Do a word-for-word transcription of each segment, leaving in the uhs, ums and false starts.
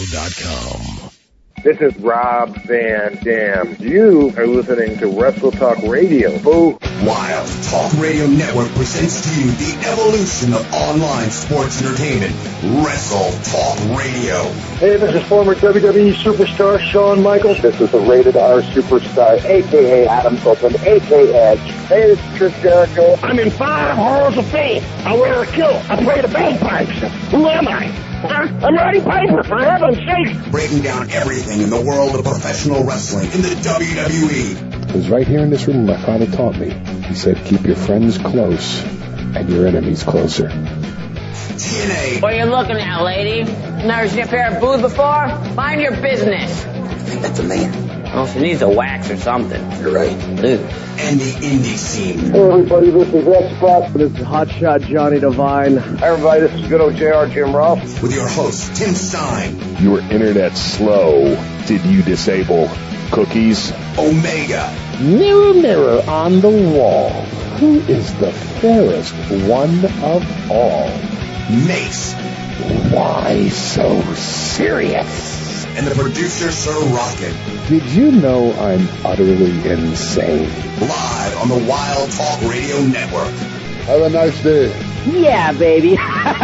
dot com. This is Rob Van Dam. You are listening to Wrestle Talk Radio. Boo. Wild Talk Radio Network presents to you the evolution of online sports entertainment. Wrestle Talk Radio. Hey, this is former W W E superstar Shawn Michaels. This is the Rated R superstar, a k a. Adam Copeland, a k a. Edge. Hey, this is Chris Jericho. I'm in five halls of fame. I wear a kilt. I play the bagpipes. Who am I? Huh? I'm Roddy Piper, for heaven's sake. Breaking down everything in the world of professional wrestling in the W W E. It was right here in this room my father taught me. He said, keep your friends close and your enemies closer. T N A. What are you looking at, lady? Never seen a pair of boobs before? Mind your business. I think that's a man. Well, she needs a wax or something. You're right. Ew. And the indie scene. Hey, everybody, this is X-Pac. This is Hotshot Johnny Devine. Hey, everybody, this is good old J R Jim Ross. With your host, Tim Stein. Your internet's slow. Did you disable cookies? Omega. Mirror, mirror on the wall. Who is the fairest one of all? Mace. Why so serious? And the producer, Sir Rocket. Did you know I'm utterly insane? Live on the Wild Talk Radio Network. Have a nice day. Yeah, baby.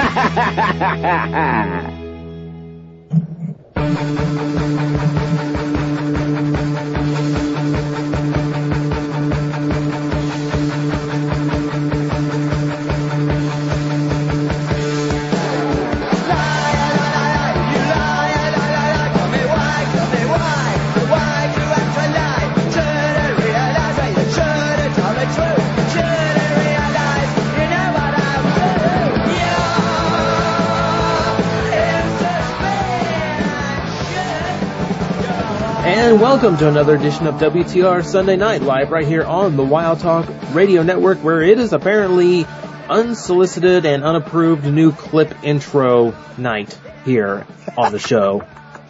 And welcome to another edition of W T R Sunday Night, live right here on the Wild Talk Radio Network, where it is apparently unsolicited and unapproved new clip intro night here on the show.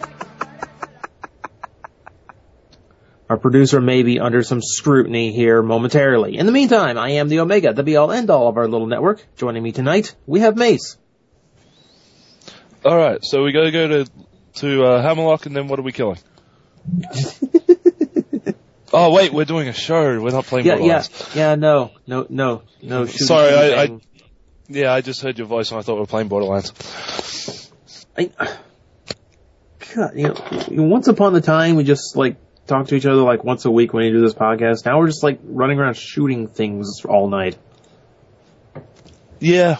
Our producer may be under some scrutiny here momentarily. In the meantime, I am the Omega, the be-all, end-all of our little network. Joining me tonight, we have Mace. Alright, so we gotta go to, to uh, Hammerlock, and then what are we killing? Oh wait, we're doing a show. We're not playing yeah, Borderlands. Yeah, yeah, no, no, no, no. Shooting, Sorry, I, I, yeah, I just heard your voice and I thought we were playing Borderlands. I, God, you know, once upon a time we just like talk to each other like once a week when we do this podcast. Now we're just like running around shooting things all night. Yeah.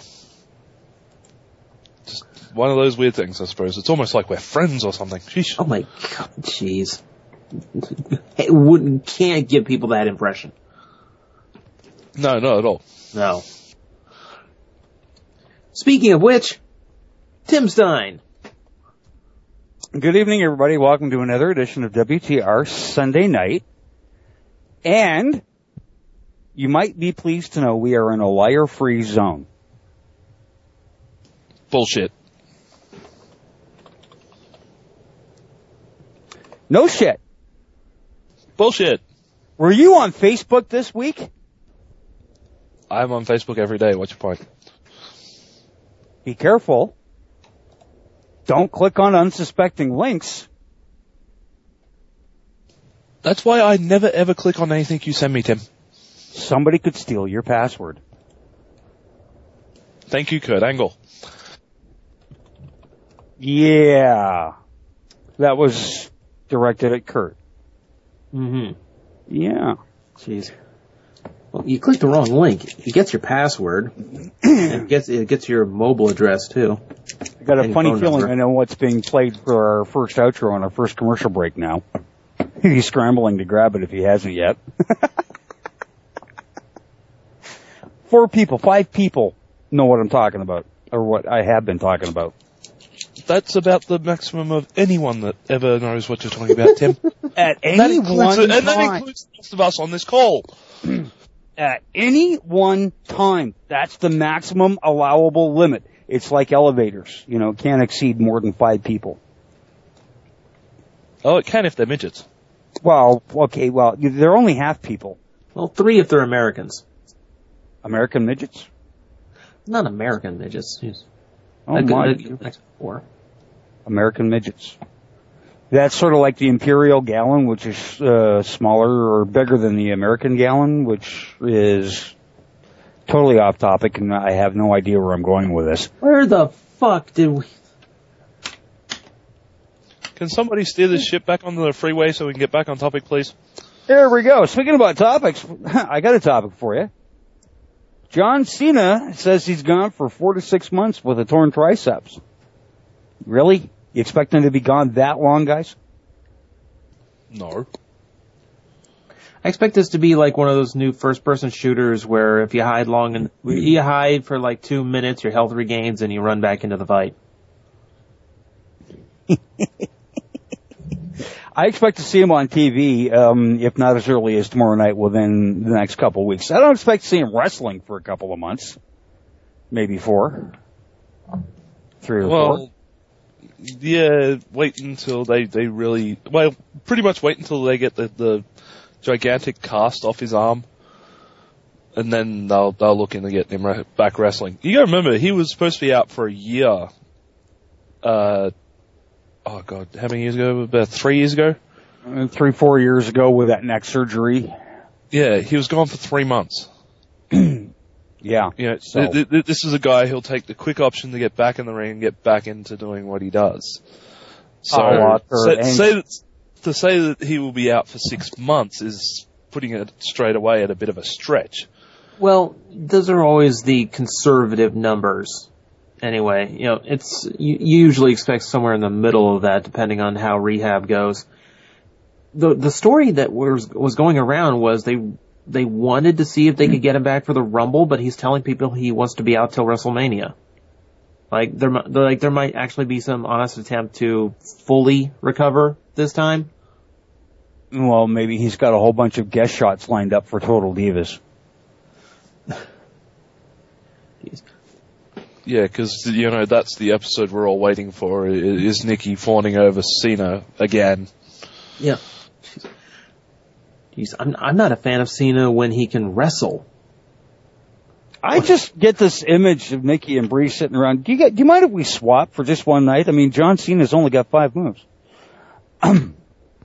Just one of those weird things, I suppose. It's almost like we're friends or something. Sheesh. Oh my God, jeez. It wouldn't, can't give people that impression. No, not at all. No. Speaking of which, Tim Stein. Good evening, everybody. Welcome to another edition of W T R Sunday Night. And you might be pleased to know we are in a liar-free zone. Bullshit. No shit. Bullshit. Were you on Facebook this week? I'm on Facebook every day. What's your point? Be careful. Don't click on unsuspecting links. That's why I never ever click on anything you send me, Tim. Somebody could steal your password. Thank you, Kurt Angle. Yeah. That was directed at Kurt. Mm-hmm. Yeah. Jeez. Well, you clicked the wrong link. It gets your password. And it gets, it gets your mobile address, too. I got a And funny phone feeling number. I know what's being played for our first outro on our first commercial break now. He's scrambling to grab it if he hasn't yet. Four people, five people know what I'm talking about, or what I have been talking about. That's about the maximum of anyone that ever knows what you're talking about, Tim. At And any that one includes, and that time. includes the rest of us on this call. At any one time. That's the maximum allowable limit. It's like elevators. You know, can't exceed more than five people. Oh, it can if they're midgets. Well, okay, well, they're only half people. Well, three if they're Americans. American midgets? Not American midgets. Jeez. Oh, That could- my. that- that's four. American midgets. That's sort of like the Imperial Gallon, which is uh, smaller or bigger than the American Gallon, which is totally off topic, and I have no idea where I'm going with this. Where the fuck did we... Can somebody steer this ship back onto the freeway so we can get back on topic, please? There we go. Speaking about topics, I got a topic for you. John Cena says he's gone for four to six months with a torn triceps. Really? You expect him to be gone that long, guys? No. I expect this to be like one of those new first-person shooters where if you hide long and you hide for like two minutes, your health regains, and you run back into the fight. I expect to see him on T V, um, if not as early as tomorrow night, within the next couple of weeks. I don't expect to see him wrestling for a couple of months. Maybe four. Three or well, four. Yeah, wait until they, they really... Well, pretty much wait until they get the, the gigantic cast off his arm. And then they'll they'll look into getting him re- back wrestling. You gotta remember, he was supposed to be out for a year. Uh... Oh, God, how many years ago? About three years ago? Uh, three, four years ago with that neck surgery. Yeah, he was gone for three months. Yeah. You know, so. th- th- this is a guy who'll take the quick option to get back in the ring and get back into doing what he does. So, oh, say, say that, to say that he will be out for six months is putting it straight away at a bit of a stretch. Well, those are always the conservative numbers. Anyway, you know, it's, you usually expect somewhere in the middle of that, depending on how rehab goes. The, the story that was, was going around was they, they wanted to see if they could get him back for the Rumble, but he's telling people he wants to be out till WrestleMania. Like, there, like, there might actually be some honest attempt to fully recover this time. Well, maybe he's got a whole bunch of guest shots lined up for Total Divas. Yeah, because, you know, that's the episode we're all waiting for, is Nikki fawning over Cena again. Yeah. Jeez, I'm, I'm not a fan of Cena when he can wrestle. I just get this image of Nikki and Bree sitting around. Do you, get, do you mind if we swap for just one night? I mean, John Cena's only got five moves. You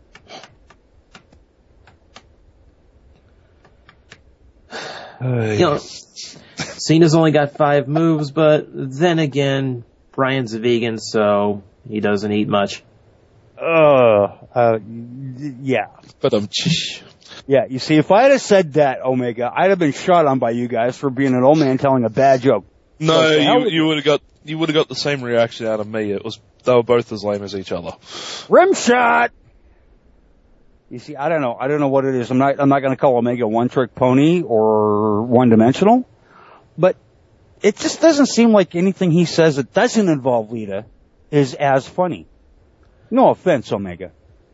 know, Cena's only got five moves, but then again, Brian's a vegan, so he doesn't eat much. Uh, uh, yeah. But um, yeah, you see, if I had said that, Omega, I'd have been shot on by you guys for being an old man telling a bad joke. No, so, you you would have got you would have got the same reaction out of me. It was they were both as lame as each other. Rim shot. You see, I don't know. I don't know what it is. I'm not. I'm not going to call Omega one trick pony or one dimensional, but it just doesn't seem like anything he says that doesn't involve Lita is as funny. No offense, Omega.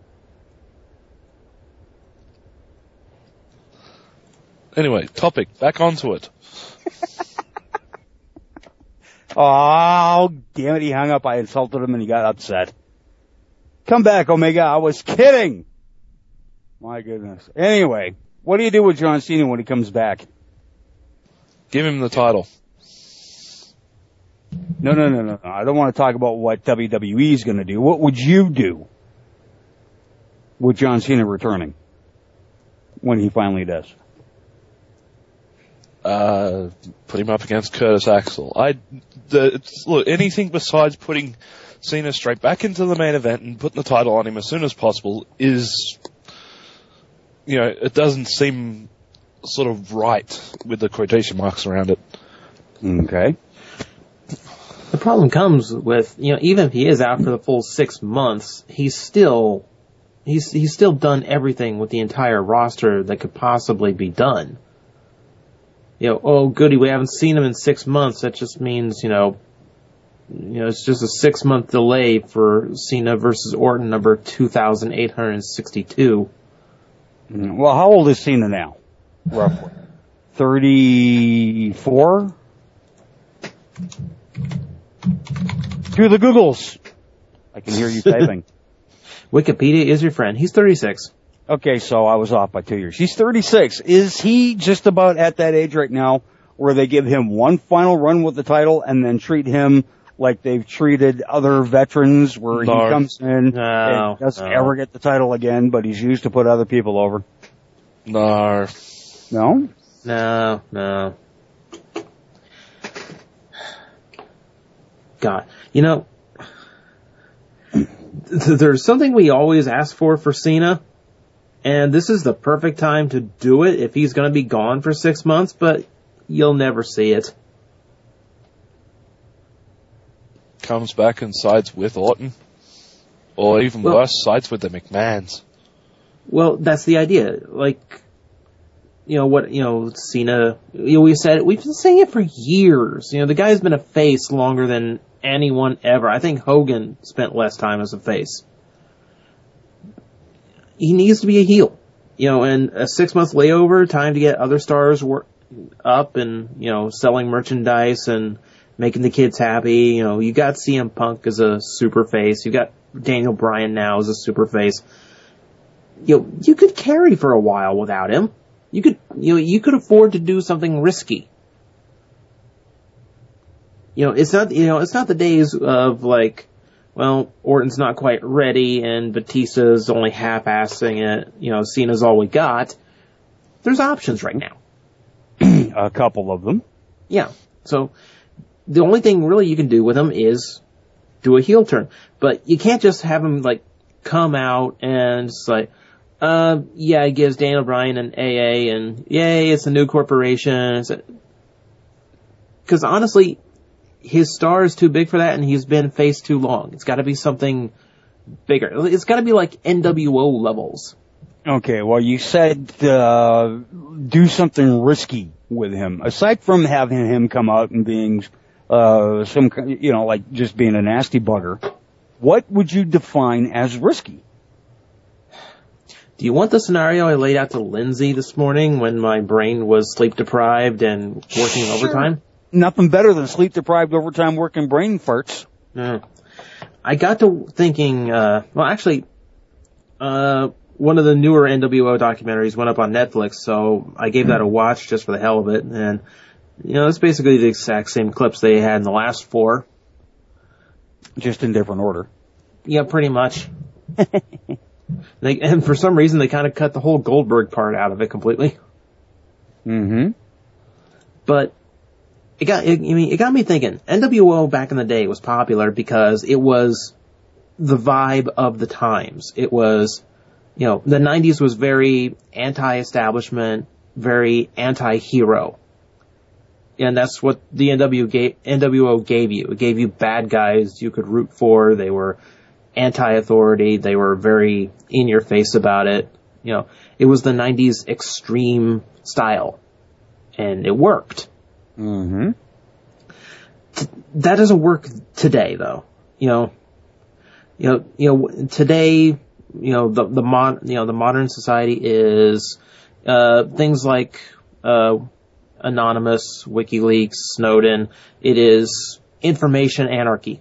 Anyway, topic. Back onto it. Oh, damn it, he hung up. I insulted him and he got upset. Come back, Omega. I was kidding. My goodness. Anyway, what do you do with John Cena when he comes back? Give him the title. No, no, no, no. I don't want to talk about what W W E is going to do. What would you do with John Cena returning when he finally does? Uh, put him up against Curtis Axel. I, the, look, anything besides putting Cena straight back into the main event and putting the title on him as soon as possible is, you know, it doesn't seem sort of right with the quotation marks around it. Okay. The problem comes with, you know, even if he is out for the full six months, he's still, he's, he's still done everything with the entire roster that could possibly be done. You know, oh goody, we haven't seen him in six months. That just means, you know, you know, it's just a six month delay for Cena versus Orton number two thousand eight hundred sixty-two. Well, how old is Cena now? Roughly. thirty-four? Do the Googles. I can hear you typing. Wikipedia is your friend. He's thirty-six. Okay, so I was off by two years. He's thirty-six. Is he just about at that age right now where they give him one final run with the title and then treat him like they've treated other veterans where No. he comes in No, and doesn't no. ever get the title again, but he's used to put other people over. No. No? No, no. God, you know, th- there's something we always ask for for Cena, and this is the perfect time to do it if he's going to be gone for six months, but you'll never see it. Comes back and sides with Orton. Or even Well- worse, sides with the McMahons. Well, that's the idea. Like, you know, what, you know, Cena, you know, we said it, we've been saying it for years. You know, the guy's been a face longer than anyone ever. I think Hogan spent less time as a face. He needs to be a heel. You know, and a six month layover, time to get other stars work up and, you know, selling merchandise and making the kids happy. You know, you got C M Punk as a super face. You got Daniel Bryan now as a super face. You know, you could carry for a while without him. You could, you know, you could afford to do something risky. You know, it's not, you know, it's not the days of like, well, Orton's not quite ready and Batista's only half-assing it. You know, Cena's all we got. There's options right now. A couple of them. Yeah. So the only thing really you can do with him is do a heel turn, but you can't just have him like come out and just like, uh, yeah, it gives Daniel Bryan an A A and yay, it's a new corporation. Because honestly, his star is too big for that and he's been face too long. It's got to be something bigger. It's got to be like N W O levels. Okay, well, you said uh, do something risky with him. Aside from having him come out and being uh, some, you know, like just being a nasty bugger, what would you define as risky? Do you want the scenario I laid out to Lindsay this morning when my brain was sleep deprived and working Sure. overtime? Nothing better than sleep-deprived overtime working brain farts. Mm. I got to thinking, uh, well, actually, uh, one of the newer N W O documentaries went up on Netflix, so I gave that a watch just for the hell of it. And, you know, it's basically the exact same clips they had in the last four. Just in different order. Yeah, pretty much. they, and for some reason, they kind of cut the whole Goldberg part out of it completely. Mm-hmm. But it got, it, I mean, it got me thinking. N W O back in the day was popular because it was the vibe of the times. It was, you know, the nineties was very anti-establishment, very anti-hero. And that's what the N W O gave, N W O gave you. It gave you bad guys you could root for. They were anti-authority. They were very in your face about it. You know, it was the nineties extreme style. And it worked. Mm-hmm. T- that doesn't work today, though. You know, you know, you know, today, you know, the, the mod, you know, the modern society is, uh, things like, uh, Anonymous, WikiLeaks, Snowden. It is information anarchy.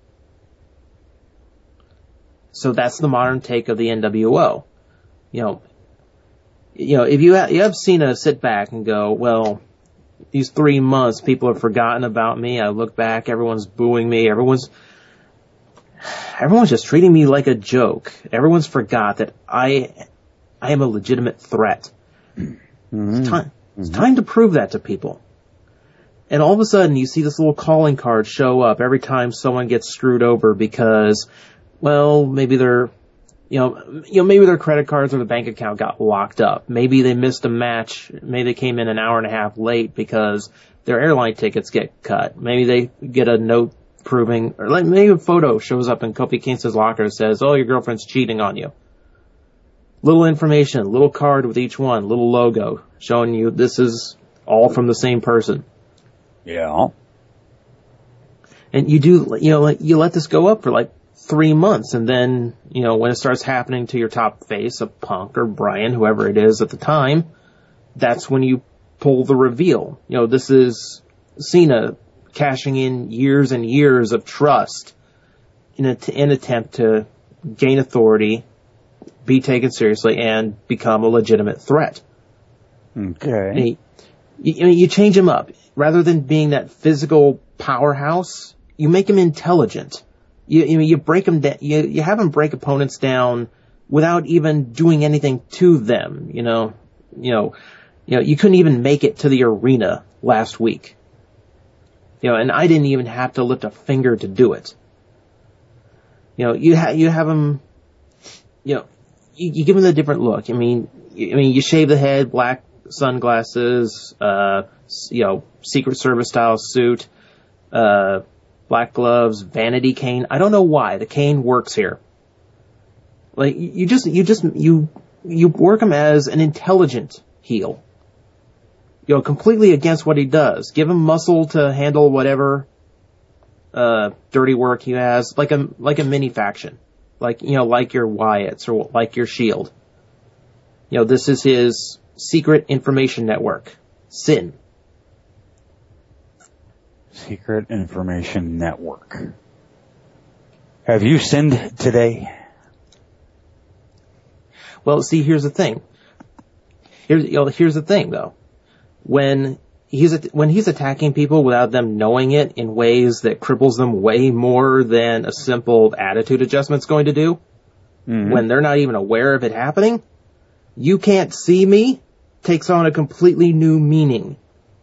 So that's the modern take of the N W O. You know, you know, if you ha- you have Cena sit back and go, well, these three months, people have forgotten about me. I look back, everyone's booing me. Everyone's, everyone's just treating me like a joke. Everyone's forgot that I, I am a legitimate threat. Mm-hmm. It's time. It's mm-hmm. time to prove that to people. And all of a sudden, you see this little calling card show up every time someone gets screwed over because, well, maybe they're, you know, you know, maybe their credit cards or the bank account got locked up. Maybe they missed a match. Maybe they came in an hour and a half late because their airline tickets get cut. Maybe they get a note proving, or like maybe a photo shows up in Kofi Kingston's locker that says, "Oh, your girlfriend's cheating on you." Little information, little card with each one, little logo showing you this is all from the same person. Yeah. And you do, you know, like you let this go up for like three months, and then, you know, when it starts happening to your top face, a Punk or Bryan, whoever it is at the time, that's when you pull the reveal. You know, this is Cena cashing in years and years of trust in an in attempt to gain authority, be taken seriously, and become a legitimate threat. Okay. He, you, you change him up. Rather than being that physical powerhouse, you make them intelligent. You, you, you break them down, you, you have them break opponents down without even doing anything to them, you know, you know, you know, you couldn't even make it to the arena last week. You know, and I didn't even have to lift a finger to do it. You know, you ha- you have them, you know, you, you give them a different look. I mean, you, I mean, you shave the head, black sunglasses, uh, you know, Secret Service style suit, uh, black gloves, vanity cane. I don't know why the cane works here. Like, you just, you just, you, you work him as an intelligent heel. You know, completely against what he does. Give him muscle to handle whatever, uh, dirty work he has, like a, like a mini faction. Like, you know, like your Wyatts or like your Shield. You know, this is his secret information network. Sin. Secret Information Network. Have you sinned today? Well, see, here's the thing. Here's, you know, here's the thing, though. When he's when he's attacking people without them knowing it in ways that cripples them way more than a simple attitude adjustment's going to do, mm-hmm. when they're not even aware of it happening, you can't see me takes on a completely new meaning.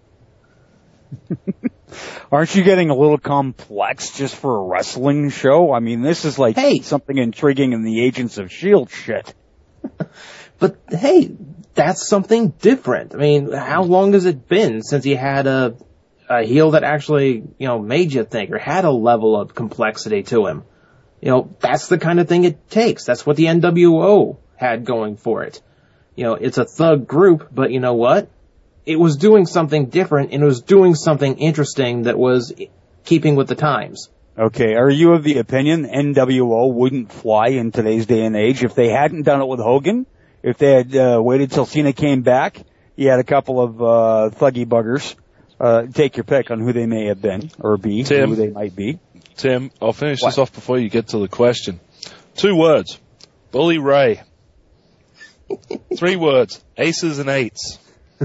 Aren't you getting a little complex just for a wrestling show? I mean, this is like hey. something intriguing in the Agents of S H I E L D shit. But hey, that's something different. I mean, how long has it been since you had a a heel that actually, you know, made you think or had a level of complexity to him? You know, that's the kind of thing it takes. That's what the N W O had going for it. You know, it's a thug group, but you know what? It was doing something different, and it was doing something interesting that was keeping with the times. Okay, are you of the opinion N W O wouldn't fly in today's day and age if they hadn't done it with Hogan? If they had uh, waited till Cena came back, you had a couple of uh, thuggy buggers. Uh, take your pick on who they may have been, or be, Tim, who they might be. Tim, I'll finish what? this off before you get to the question. Two words. Bully Ray. Three words. Aces and eights.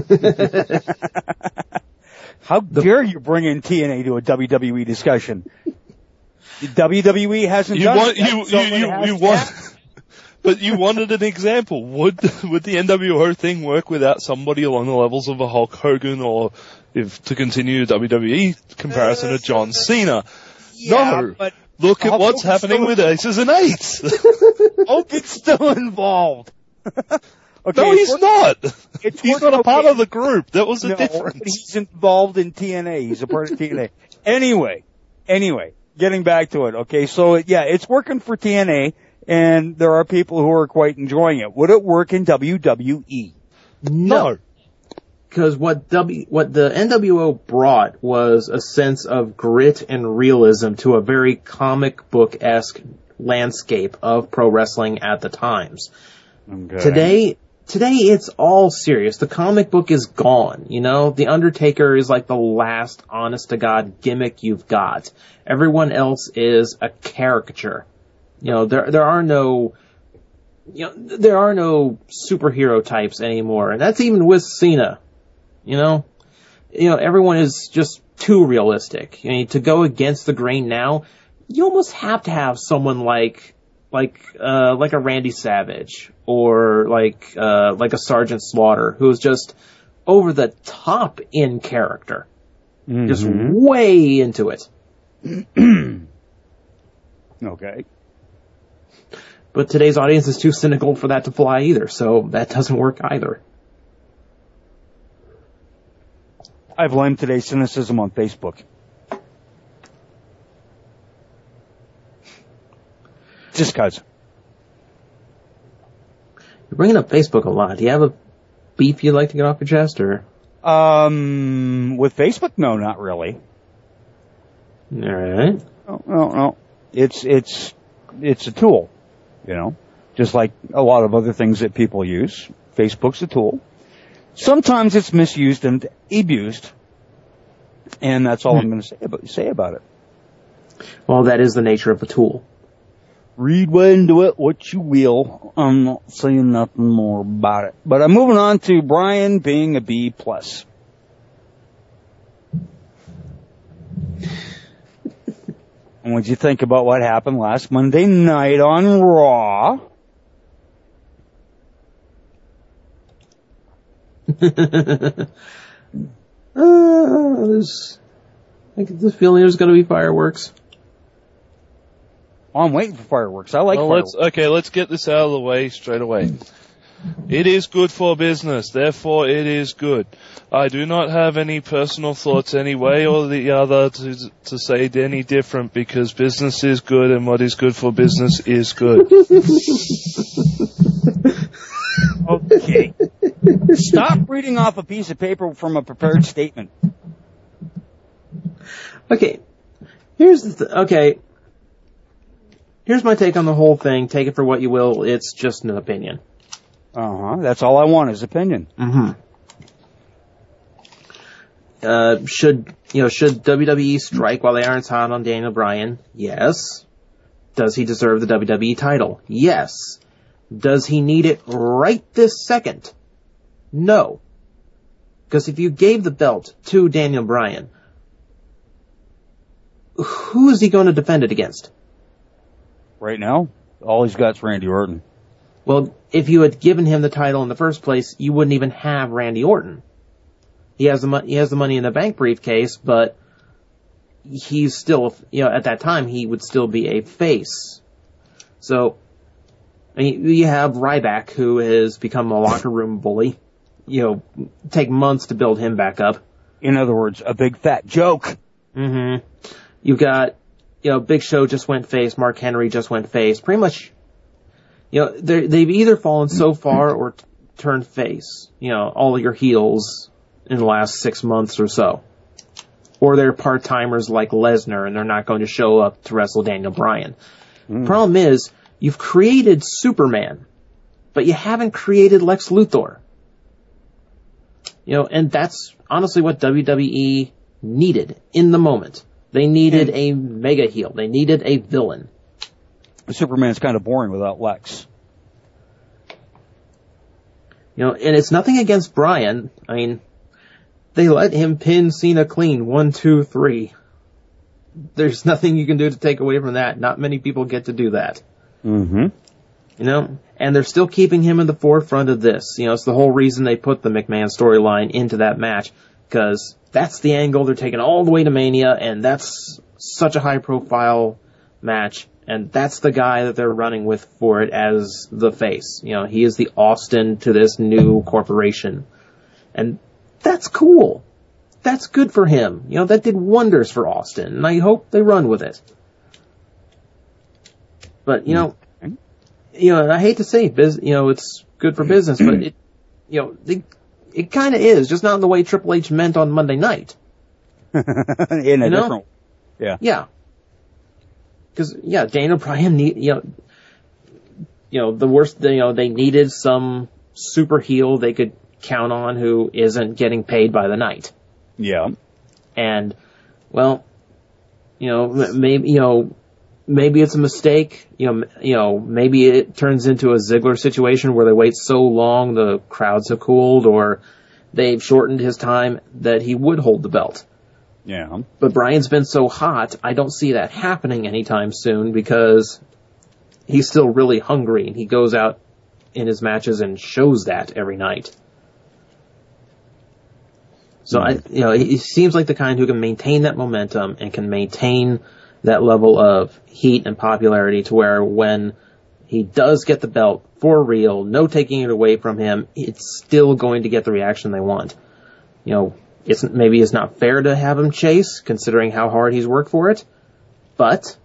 How dare you bring in T N A to a W W E discussion? The W W E hasn't you done want, it. You, you, you, you want, but you wanted an example. Would would the N W O thing work without somebody along the levels of a Hulk Hogan, or if to continue the W W E comparison of John Cena? Yeah, no. But look at Hulk what's Hogan's happening with aces and eights. Hogan's still involved. Okay, no, he's working, not. It's he's not a okay. part of the group. That was the no, difference. He's involved in T N A. He's a part of T N A. Anyway, anyway, getting back to it. Okay, so yeah, it's working for T N A, and there are people who are quite enjoying it. Would it work in W W E? No. Because what W, what the N W O brought was a sense of grit and realism to a very comic book-esque landscape of pro wrestling at the times. Okay. Today, today it's all serious. The comic book is gone, you know? The Undertaker is like the last honest-to-God gimmick you've got. Everyone else is a caricature. You know, there, there are no, you know, there are no superhero types anymore. And that's even with Cena. You know? You know, everyone is just too realistic. I mean, to go against the grain now, you almost have to have someone like, like, uh, like a Randy Savage, or like, uh, like a Sergeant Slaughter, who's just over the top in character. Mm-hmm. Just way into it. Okay. But today's audience is too cynical for that to fly either, so that doesn't work either. I blame today's cynicism on Facebook. Just cause. You're bringing up Facebook a lot. Do you have a beef you'd like to get off your chest, or? Um, with Facebook, no, not really. Alright. No, no, no. It's, it's, it's a tool, you know, just like a lot of other things that people use. Facebook's a tool. Sometimes it's misused and abused, and that's all hmm. I'm going to say about, say about it. Well, that is the nature of a tool. Read into it what you will. I'm not saying nothing more about it. But I'm moving on to Brian being a B plus. And what'd you think about what happened last Monday night on Raw? uh, there's, I get the feeling there's going to be fireworks. Oh, I'm waiting for fireworks. I like well, fireworks. Let's, okay, let's get this out of the way straight away. It is good for business, therefore it is good. I do not have any personal thoughts any way or the other to to say any different, because business is good and what is good for business is good. Okay. Stop reading off a piece of paper from a prepared statement. Okay. Here's the th- okay. Here's my take on the whole thing. Take it for what you will. It's just an opinion. Uh-huh. That's all I want is opinion. Mm-hmm. Uh, should, you know, should W W E strike while the iron's hot on Daniel Bryan? Yes. Does he deserve the W W E title? Yes. Does he need it right this second? No. Because if you gave the belt to Daniel Bryan, who is he going to defend it against? Right now, all he's got is Randy Orton. Well, if you had given him the title in the first place, you wouldn't even have Randy Orton. He has the mo- he has the Money in the Bank briefcase, but he's still, you know, at that time he would still be a face. So, I mean, you have Ryback, who has become a locker room bully. You know, take months to build him back up. In other words, a big fat joke. Mm-hmm. You've got, you know, Big Show just went face, Mark Henry just went face. Pretty much, you know, they've either fallen so far or t- turned face. You know, all of your heels in the last six months or so. Or they're part-timers like Lesnar, and they're not going to show up to wrestle Daniel Bryan. Mm. Problem is, you've created Superman, but you haven't created Lex Luthor. You know, and that's honestly what W W E needed in the moment. They needed a mega heel. They needed a villain. Superman's kind of boring without Lex. You know, and it's nothing against Bryan. I mean, they let him pin Cena clean. One, two, three. There's nothing you can do to take away from that. Not many people get to do that. Mm-hmm. You know, and they're still keeping him in the forefront of this. You know, it's the whole reason they put the McMahon storyline into that match, because that's the angle they're taking all the way to Mania, and that's such a high-profile match, and that's the guy that they're running with for it as the face. You know, he is the Austin to this new corporation, and that's cool. That's good for him. You know, that did wonders for Austin, and I hope they run with it. But, you know, you know, I hate to say, biz, you know, it's good for business, but it, you know, it, it kind of is, just not in the way Triple H meant on Monday night. in a you know? different, yeah, yeah. Because yeah, Daniel Bryan need, you know, you know, the worst, you know, they needed some super heel they could count on who isn't getting paid by the night. Yeah, and well, you know, maybe you know. Maybe it's a mistake, you know, you know, maybe it turns into a Ziggler situation where they wait so long the crowds have cooled, or they've shortened his time that he would hold the belt. Yeah. But Bryan's been so hot, I don't see that happening anytime soon, because he's still really hungry and he goes out in his matches and shows that every night. So I, you know, he seems like the kind who can maintain that momentum and can maintain that level of heat and popularity to where when he does get the belt for real, no taking it away from him, it's still going to get the reaction they want. You know, it's maybe it's not fair to have him chase, considering how hard he's worked for it, but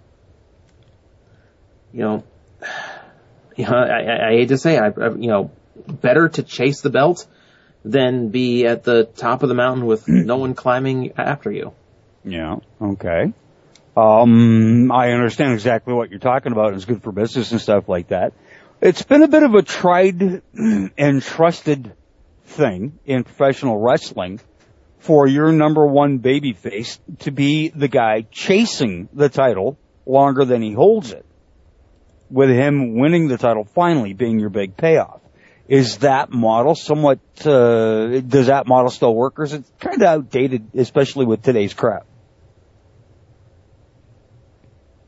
you know, you know, I, I, I hate to say, I, I, you know, better to chase the belt than be at the top of the mountain with no one climbing after you. Yeah. Okay. Um, I understand exactly what you're talking about. It's good for business and stuff like that. It's been a bit of a tried and trusted thing in professional wrestling for your number one babyface to be the guy chasing the title longer than he holds it, with him winning the title finally being your big payoff. Is that model somewhat, uh, does that model still work, or is it kind of outdated, especially with today's crowd?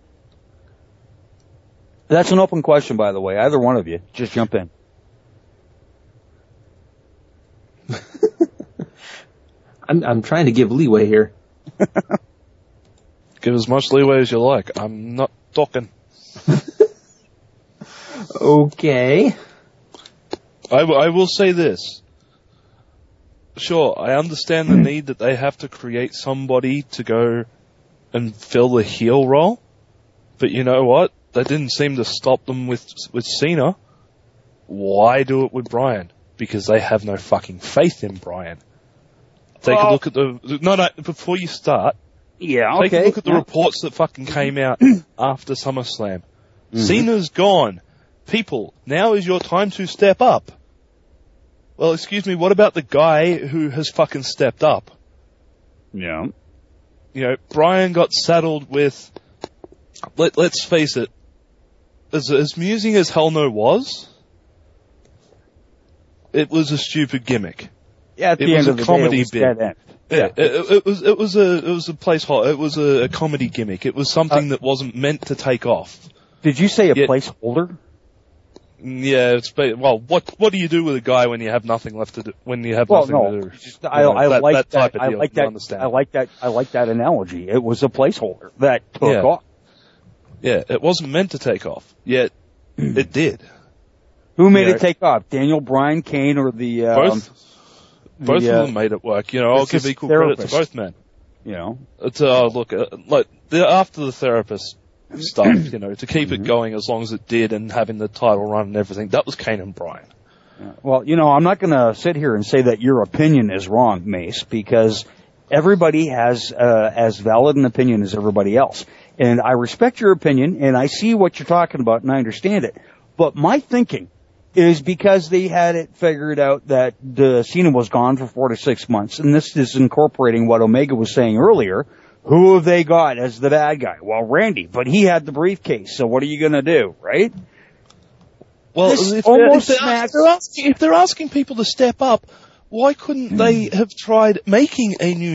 That's an open question, by the way. Either one of you, just jump in. I'm, I'm trying to give leeway here. Give as much leeway as you like. I'm not talking. Okay. I, w- I will say this. Sure, I understand the need that they have to create somebody to go and fill the heel role, but you know what? That didn't seem to stop them with with Cena. Why do it with Bryan? Because they have no fucking faith in Bryan. Take well, a look at the... No, no, before you start, yeah, take okay. a look at the yeah. reports that fucking came out after SummerSlam. Mm-hmm. Cena's gone. People, now is your time to step up. Well, excuse me, what about the guy who has fucking stepped up? Yeah. You know, Bryan got saddled with... Let, let's face it, as, as amusing as Hell No was, it was a stupid gimmick. Yeah, at the it end was of a the comedy day, it was bit. dead end. Yeah, Yeah. It, it was it was a it was a placeholder. It was a, a comedy gimmick. It was something uh, that wasn't meant to take off. Did you say a Yet, placeholder? Yeah, it's well. What what do you do with a guy when you have nothing left to do? When you have well, nothing no, to do? Just, I, know, I that, like that. that. Type of I deal, like that. Understand. I like that. I like that analogy. It was a placeholder that took yeah. off. Yeah, it wasn't meant to take off. Yet it did. Who made you it know, take off? Daniel Bryan, Kane, or the um, both? Both the, uh, of them made it work. You know, I'll give equal credit to both men. You know, it's uh, look, uh, like the, after the therapist stuff, you know, to keep mm-hmm. it going as long as it did and having the title run and everything, that was Kane and Bryan. Yeah. Well, you know, I'm not going to sit here and say that your opinion is wrong, Mace, because everybody has uh, as valid an opinion as everybody else, and I respect your opinion and I see what you're talking about and I understand it. But my thinking is because they had it figured out that the Cena was gone for four to six months, and this is incorporating what Omega was saying earlier. Who have they got as the bad guy? Well, Randy, but he had the briefcase, so what are you going to do, right? Well, if they're, if, they're, if, they're asking, if they're asking people to step up, why couldn't they have tried making a new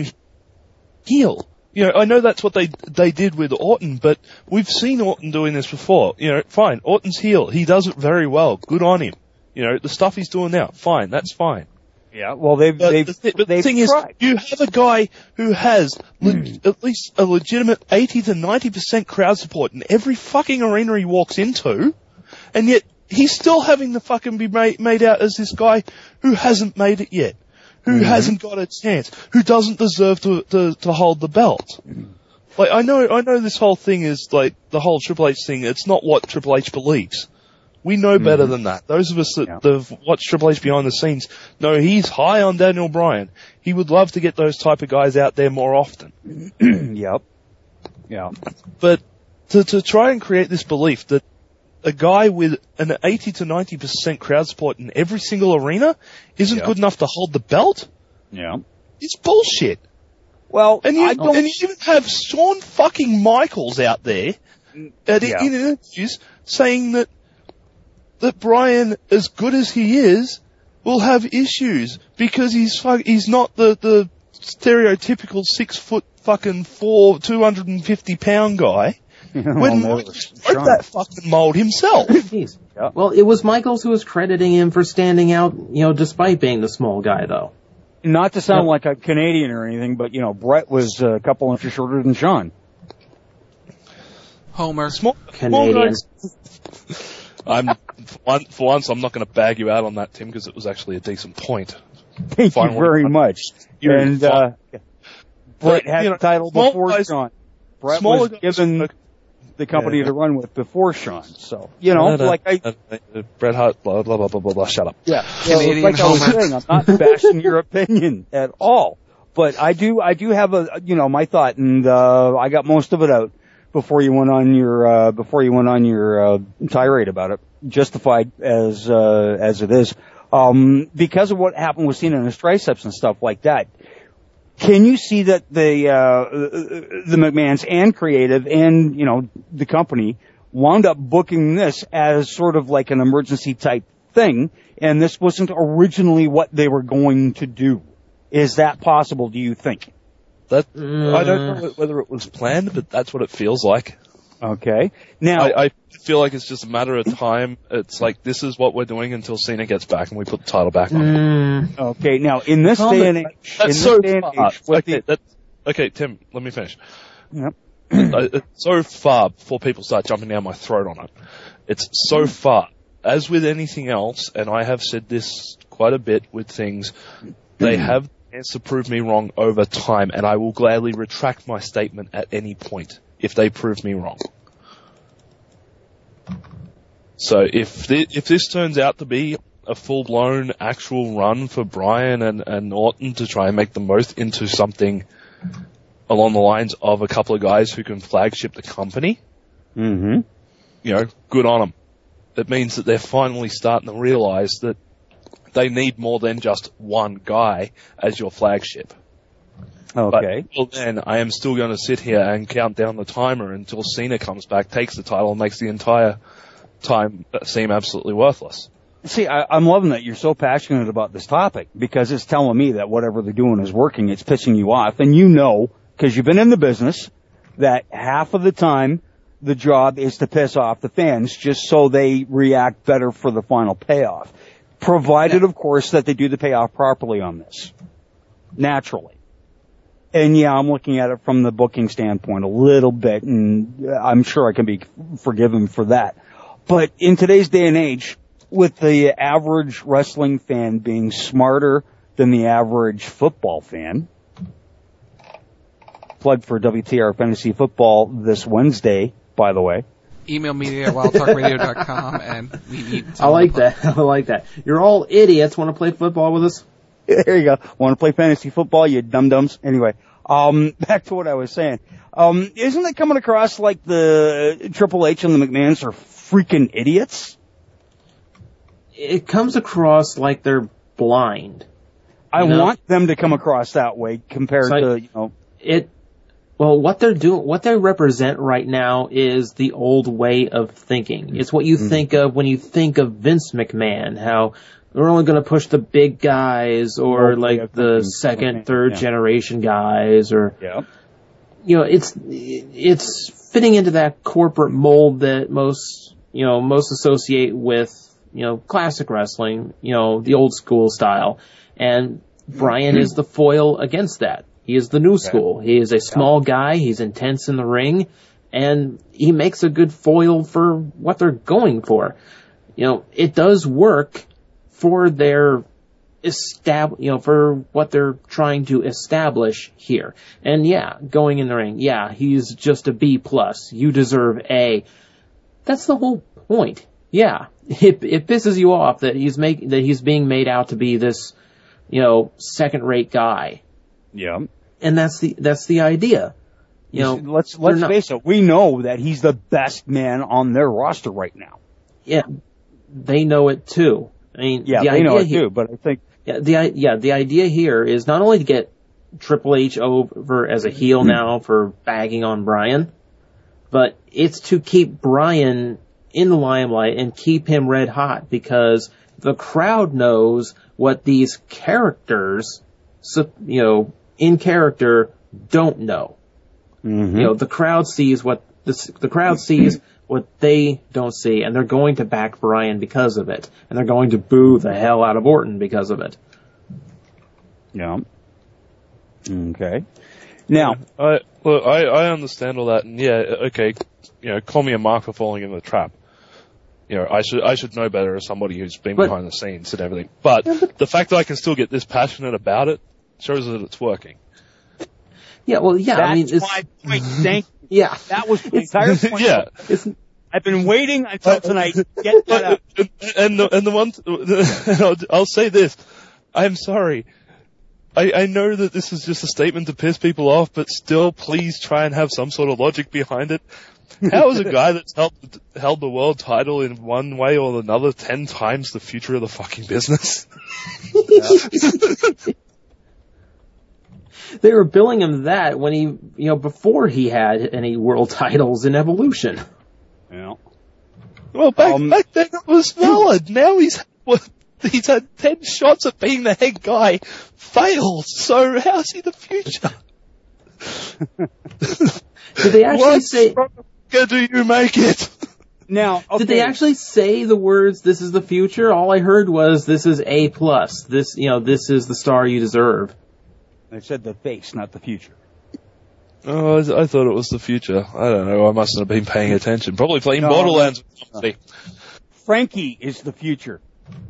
heel? You know, I know that's what they they did with Orton, but we've seen Orton doing this before. You know, fine, Orton's heel. He does it very well. Good on him. You know, the stuff he's doing now, fine, that's fine. Yeah, well, they've, but they've, the, th- but they've the thing tried. is, you have a guy who has le- at least a legitimate eighty to ninety percent crowd support in every fucking arena he walks into, and yet he's still having to fucking be made, made out as this guy who hasn't made it yet. Who mm-hmm. hasn't got a chance? Who doesn't deserve to, to to hold the belt? Like I know, I know this whole thing is like the whole Triple H thing. It's not what Triple H believes. We know better mm-hmm. than that. Those of us that yeah. have watched Triple H behind the scenes know he's high on Daniel Bryan. He would love to get those type of guys out there more often. Yep. Yeah. But to to try and create this belief that a guy with an eighty to ninety percent crowd support in every single arena isn't yep. good enough to hold the belt? Yeah. It's bullshit. Well, and you, I don't... and you even have Shawn fucking Michaels out there at, yeah. in interviews saying that that Bryan, as good as he is, will have issues because he's fuck, he's not the, the stereotypical six foot fucking four, two hundred fifty pound guy. When Michaels broke that fucking mold himself. Jeez. Yeah. Well, it was Michaels who was crediting him for standing out, you know, despite being the small guy, though. Not to sound yep. like a Canadian or anything, but, you know, Brett was a couple inches shorter than Shawn. Homer. Small, Canadian. Small I'm, for, one, for once, I'm not going to bag you out on that, Tim, because it was actually a decent point. Thank Fine you very one. much. You're and, uh, Brett had you know, the title before guys, Shawn. Brett was given guys, the company yeah. to run with before Shawn. So, you know, uh, like I... Uh, Bret Hart, blah, blah, blah, blah, blah, blah, shut up. Yeah. Well, like I was saying, I'm not bashing your opinion at all. But I do, I do have a, you know, my thought, and, uh, I got most of it out before you went on your, uh, before you went on your, uh, tirade about it. Justified as, uh, as it is. Um, because of what happened with Cena and his triceps and stuff like that. Can you see that the, uh, the McMahons and creative and, you know, the company wound up booking this as sort of like an emergency type thing, and this wasn't originally what they were going to do? Is that possible, do you think? That, mm. I don't know whether it was planned, but that's what it feels like. Okay. Now, I, I feel like it's just a matter of time. It's like, this is what we're doing until Cena gets back and we put the title back on. Mm, okay. Now, in this day and age, in That's this so day and far. age, with Okay, the, that's, okay, Tim, let me finish. Yep. Uh, it's so far before people start jumping down my throat on it. It's so far. As with anything else, and I have said this quite a bit with things, they have the chance to prove me wrong over time, and I will gladly retract my statement at any point if they prove me wrong. So if thi- if this turns out to be a full-blown actual run for Bryan and, and Orton to try and make the most into something along the lines of a couple of guys who can flagship the company, mm-hmm. you know, good on them. It means that they're finally starting to realize that they need more than just one guy as your flagship. Okay. But until then, I am still going to sit here and count down the timer until Cena comes back, takes the title, and makes the entire time seem absolutely worthless. See, I, I'm loving that you're so passionate about this topic because it's telling me that whatever they're doing is working. It's pissing you off. And you know, because you've been in the business, that half of the time the job is to piss off the fans just so they react better for the final payoff. Provided, of course, that they do the payoff properly on this. Naturally. And yeah, I'm looking at it from the booking standpoint a little bit, and I'm sure I can be forgiven for that. But in today's day and age, with the average wrestling fan being smarter than the average football fan, plug for W T R Fantasy Football this Wednesday, by the way. Email me at wild talk radio dot com and we need I like that. I like that. You're all idiots. Want to play football with us? There you go. Want to play fantasy football, you dum-dums? Anyway, um, back to what I was saying. Um, isn't it coming across like the Triple H and the McMahons are freaking idiots? It comes across like they're blind. I know? want them to come across that way compared So to, I- you know, It, well, what they're doing, what they represent right now is the old way of thinking. It's what you Mm-hmm. think of when you think of Vince McMahon, how we're only going to push the big guys or Old way like of the thinking. second, Okay. third Yeah. generation guys or, yeah. you know, it's, it's fitting into that corporate mold that most, you know, most associate with, you know, classic wrestling, you know, the old school style. And Bryan is the foil against that. He is the new school. He is a small guy. He's intense in the ring, and he makes a good foil for what they're going for. You know, it does work for their estab- you know, for what they're trying to establish here. And yeah, going in the ring, yeah, he's just a B plus. You deserve A. That's the whole point. Yeah, it it pisses you off that he's make that he's being made out to be this, you know, second-rate guy. Yeah. And that's the that's the idea. You know, let's let's not- face it. We know that he's the best man on their roster right now. Yeah, they know it too. I mean, Yeah, the they know idea it here- too. But I think Yeah, the i- yeah the idea here is not only to get Triple H over as a heel now for bagging on Bryan, but it's to keep Bryan in the limelight and keep him red hot because the crowd knows what these characters, so- you know, in character don't know. mm-hmm. You know, the crowd sees what the, the crowd sees what they don't see, and they're going to back Bryan because of it, and they're going to boo the hell out of Orton because of it. Yeah. Okay. Now, I, look, I, I understand all that, and yeah, okay, you know, call me a mark for falling in the trap. You know, I should I should know better as somebody who's been But- behind the scenes and everything. But the fact that I can still get this passionate about it shows that it's working. Yeah, well, yeah, that's I mean, it's, my point. Thank you. yeah, That was the entire point. Yeah. it's, I've been waiting until tonight to get that out. And, and the and the one, I'll, I'll say this: I'm sorry. I, I know that this is just a statement to piss people off, but still, please try and have some sort of logic behind it. How is a guy that's held held the world title in one way or another ten times the future of the fucking business? they were billing him that when he, you know, before he had any world titles in Evolution. Yeah. Well, back Um, back then it was valid. Now he's well, he's had ten shots at being the head guy, failed. So how's he the future? Did they actually What? say? fucker do you make it? Now, okay. Did they actually say the words, this is the future? All I heard was, this is A plus. This, you know, this is the star you deserve. They said the face, not the future. Oh, I, I thought it was the future. I don't know. I mustn't have been paying attention. Probably playing No, Borderlands no. with somebody. Frankie is the future.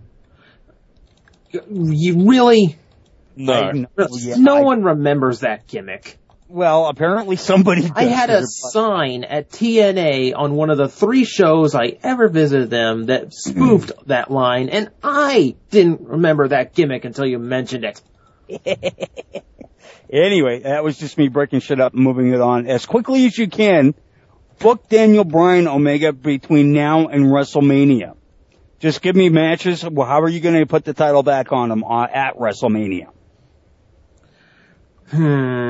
You really? No. I know, yeah, no I- one remembers that gimmick. Well, apparently somebody does. I had a sign at T N A on one of the three shows I ever visited them that spoofed that line, and I didn't remember that gimmick until you mentioned it. Anyway, that was just me breaking shit up and moving it on as quickly as you can. Book Daniel Bryan, Omega, between now and WrestleMania. Just give me matches. Well, how are you going to put the title back on him uh, at WrestleMania? Hmm.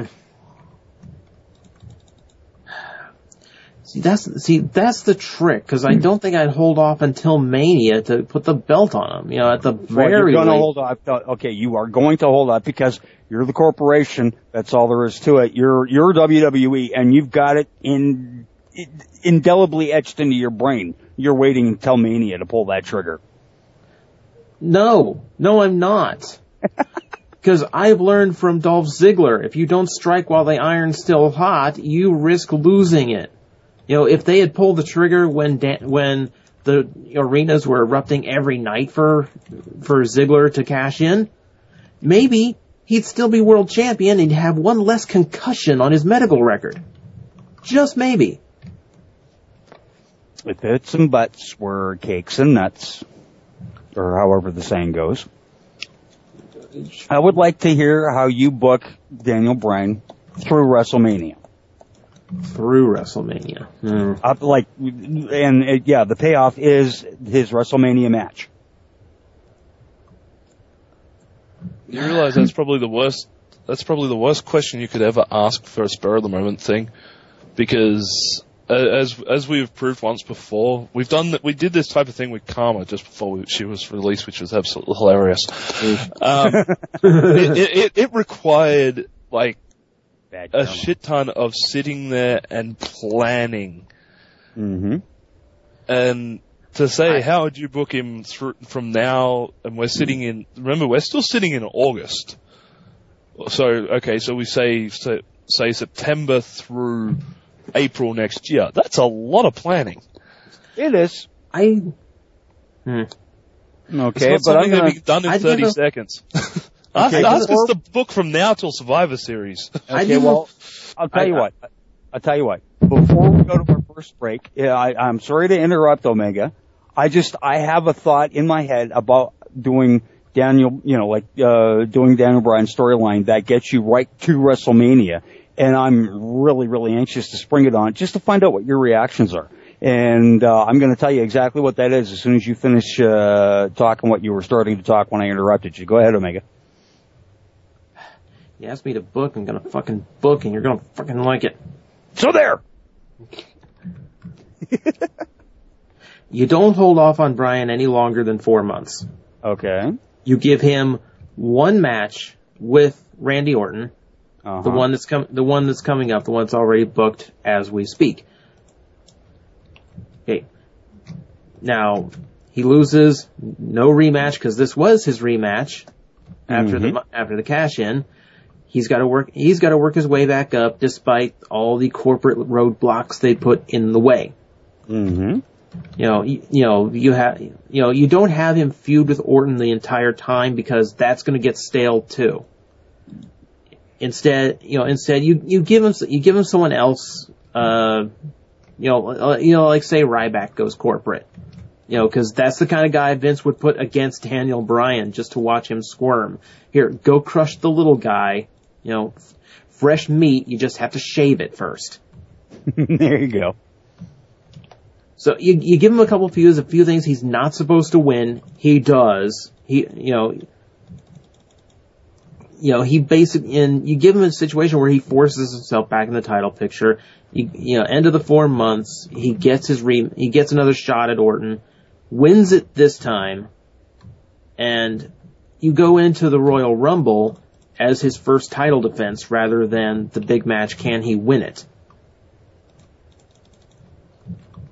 See, that's see that's the trick, because I don't think I'd hold off until Mania to put the belt on him. You know, at the Well, very you're going to late- hold off. Okay, you are going to hold off because you're the corporation. That's all there is to it. You're you're W W E, and you've got it in it, indelibly etched into your brain. You're waiting until Mania to pull that trigger. No, no, I'm not. Because I've learned from Dolph Ziggler, if you don't strike while the iron's still hot, you risk losing it. You know, if they had pulled the trigger when Dan- when the arenas were erupting every night for for Ziggler to cash in, maybe he'd still be world champion and have one less concussion on his medical record. Just maybe. If it's and buts were cakes and nuts, or however the saying goes, I would like to hear how you book Daniel Bryan through WrestleMania. Through WrestleMania. Mm. Uh, like, and uh, yeah, the payoff is his WrestleMania match. You realize that's probably the worst. That's probably the worst question you could ever ask for a spur of the moment thing, because uh, as as we've proved once before, we've done that. We did this type of thing with Karma just before we, she was released, which was absolutely hilarious. um, it, it, it required like Bad a karma. shit ton of sitting there and planning, Mm-hmm. and to say I- how would you book him through, from now, and we're sitting in. Remember, we're still sitting in August. So okay, so we say so, say September through April next year. That's a lot of planning. It is. I... Hmm. It's Okay, not but something I'm that gonna, be done in I'd thirty give a- seconds. ask Okay, ask us before- to book from now till Survivor Series. I okay, give a- well, I'll tell I- you what. I'll tell you what. Before we go to our first break, yeah, I, I'm sorry to interrupt, Omega. I just, I have a thought in my head about doing Daniel, you know, like, uh, doing Daniel Bryan's storyline that gets you right to WrestleMania. And I'm really, really anxious to spring it on just to find out what your reactions are. And, uh, I'm going to tell you exactly what that is as soon as you finish, uh, talking what you were starting to talk when I interrupted you. Go ahead, Omega. You asked me to book, I'm gonna fucking book, and you're gonna fucking like it. So there! You don't hold off on Bryan any longer than four months. Okay. You give him one match with Randy Orton, Uh-huh. the one that's com- the one that's coming up, the one that's already booked as we speak. Okay. Now, he loses, no rematch, because this was his rematch after Mhm. the after the cash in. He's got to work. He's got to work his way back up, despite all the corporate roadblocks they put in the way. Mm-hmm. You know, you, you know, you have, you know, you don't have him feud with Orton the entire time, because that's going to get stale too. Instead, you know, instead you you give him you give him someone else. Uh, you know, uh, you know, like say Ryback goes corporate. You know, because that's the kind of guy Vince would put against Daniel Bryan just to watch him squirm. Here, go crush the little guy. You know, f- fresh meat. You just have to shave it first. There you go. So you you give him a couple feuds, a few things he's not supposed to win. He does. He, you know, you know, he basically, and you give him a situation where he forces himself back in the title picture. You, you know, end of the four months, he gets his re, he gets another shot at Orton, wins it this time, and you go into the Royal Rumble as his first title defense rather than the big match, can he win it?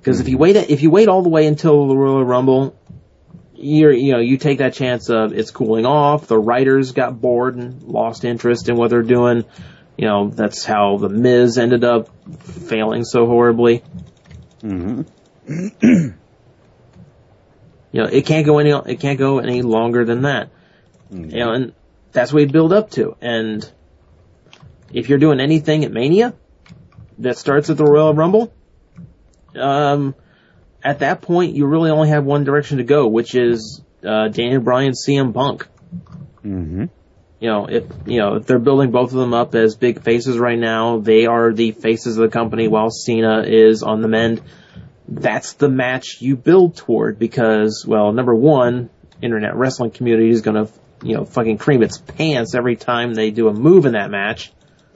Because if you wait, if you wait all the way until the Royal Rumble, you're, you know, you take that chance of it's cooling off. The writers got bored and lost interest in what they're doing. You know, that's how the Miz ended up failing so horribly. Mm-hmm. You know, it can't go any, it can't go any longer than that. Mm-hmm. You know, and that's what we build up to. And if you're doing anything at Mania that starts at the Royal Rumble, um, at that point you really only have one direction to go, which is uh, Daniel Bryan, C M Punk. Mm-hmm. You know, if you know if they're building both of them up as big faces right now, they are the faces of the company while Cena is on the mend. That's the match you build toward because, well, number one, internet wrestling community is going to, you know, fucking cream its pants every time they do a move in that match.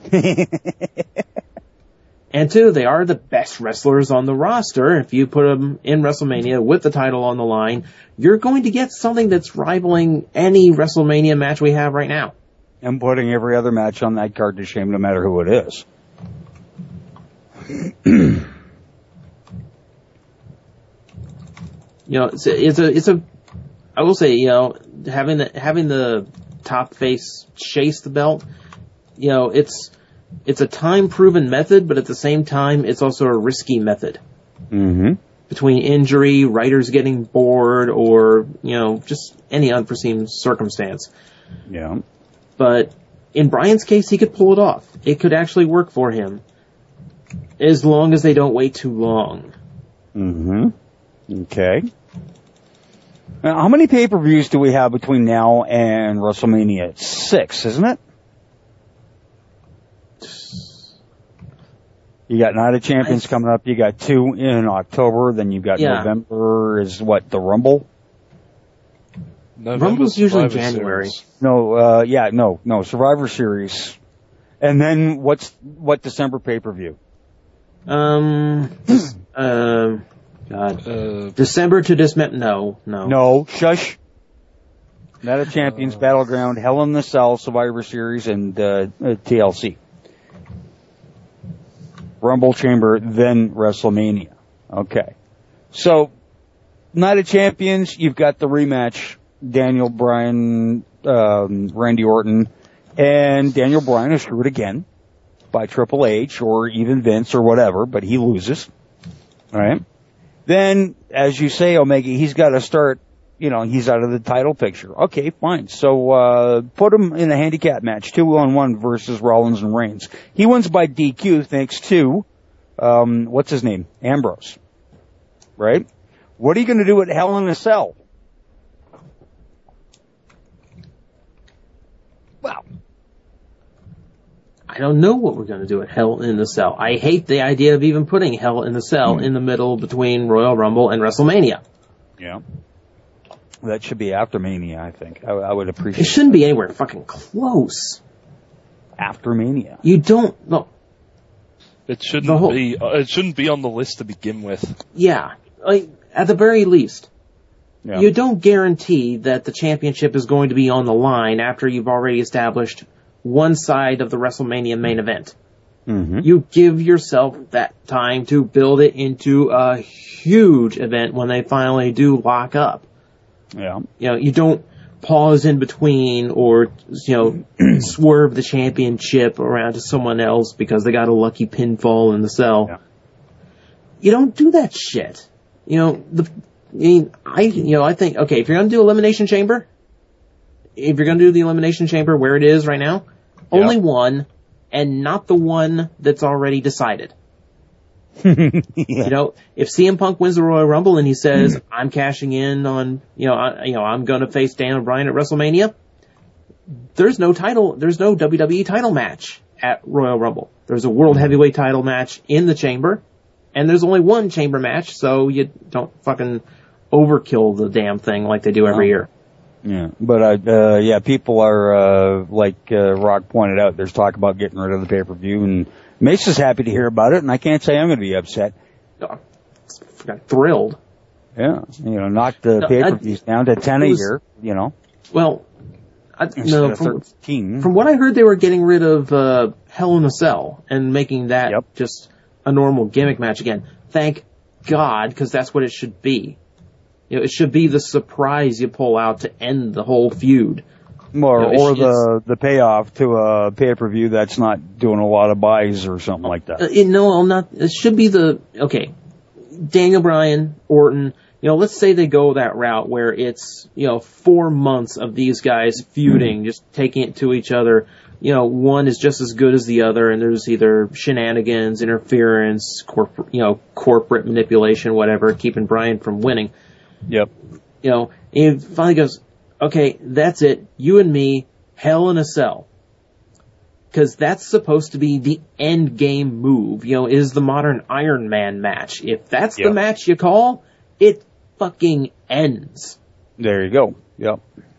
And two, they are the best wrestlers on the roster. If you put them in WrestleMania with the title on the line, you're going to get something that's rivaling any WrestleMania match we have right now. And putting every other match on that card to shame no matter who it is. You know, it's a, it's a, it's a, I will say, you know, having the, having the top face chase the belt, you know, it's, it's a time-proven method, but at the same time, it's also a risky method. Mm-hmm. Between injury, writers getting bored, or, you know, just any unforeseen circumstance. Yeah. But in Bryan's case, he could pull it off. It could actually work for him. As long as they don't wait too long. Mm-hmm. Okay. Now, how many pay-per-views do we have between now and WrestleMania? Six, isn't it? You got Night of Champions coming up. You got two in October. Then you've got yeah. November is what, the Rumble? November Rumble's usually Survivor January. Series. No, uh, yeah, no, no, Survivor Series. And then what's, what December pay-per-view? Um, uh, God. Uh, December to dismember, no, no. No, shush. Night of Champions, uh, Battleground, Hell in the Cell, Survivor Series, and, uh, uh T L C. Rumble Chamber, then WrestleMania. Okay. So, Night of Champions, you've got the rematch, Daniel Bryan, um, Randy Orton, and Daniel Bryan is screwed again by Triple H or even Vince or whatever, but he loses. Alright? Then, as you say, Omega, he's got to start, you know, he's out of the title picture. Okay, fine. So, uh, put him in a handicap match, two on one versus Rollins and Reigns. He wins by D Q thanks to, um, what's his name? Ambrose. Right? What are you going to do at Hell in a Cell? Well, I don't know what we're going to do at Hell in the Cell. I hate the idea of even putting Hell in the Cell mm. in the middle between Royal Rumble and WrestleMania. Yeah. That should be after Mania, I think. I, I would appreciate it. It shouldn't be anywhere fucking close. After Mania. You don't, no. It shouldn't whole, be, uh, it shouldn't be on the list to begin with. Yeah. Like, at the very least. Yeah. You don't guarantee that the championship is going to be on the line after you've already established one side of the WrestleMania main event. Mm-hmm. You give yourself that time to build it into a huge event when they finally do lock up. Yeah. You know, you don't pause in between or, you know, swerve the championship around to someone else because they got a lucky pinfall in the cell. Yeah. You don't do that shit. You know, the, I mean, I, you know, I think, okay, if you're going to do Elimination Chamber, if you're going to do the Elimination Chamber where it is right now, yeah. only one, and not the one that's already decided. yeah. You know, if C M Punk wins the Royal Rumble and he says, I'm cashing in on, you know, I, you know, I'm going to face Daniel Bryan at WrestleMania, there's no title, there's no W W E title match at Royal Rumble. There's a World Heavyweight title match in the Chamber, and there's only one Chamber match, so you don't fucking overkill the damn thing like they do every year. Yeah, but, uh, uh yeah, people are, uh, like, uh, Rock pointed out, there's talk about getting rid of the pay-per-view, and Mace's happy to hear about it, and I can't say I'm going to be upset. Oh, I'm thrilled. Yeah, you know, knock the no, pay-per-views I, down to ten was, a year, you know. Well, I, no, from, thirteen. From what I heard, they were getting rid of uh, Hell in a Cell and making that yep. just a normal gimmick match again. Thank God, because that's what it should be. You know, it should be the surprise you pull out to end the whole feud. Or, you know, or the the payoff to a pay-per-view that's not doing a lot of buys or something like that. Uh, it, no, I'm not. It should be the, okay, Daniel Bryan, Orton, you know, let's say they go that route where it's, you know, four months of these guys feuding, just taking it to each other. You know, one is just as good as the other, and there's either shenanigans, interference, corporate, you know, corporate manipulation, whatever, keeping Bryan from winning. Yep. You know, and he finally goes, okay, that's it. You and me, Hell in a Cell. Because that's supposed to be the end game move. You know, it is the modern Iron Man match. If that's yep. the match you call, it fucking ends. There you go. Yep.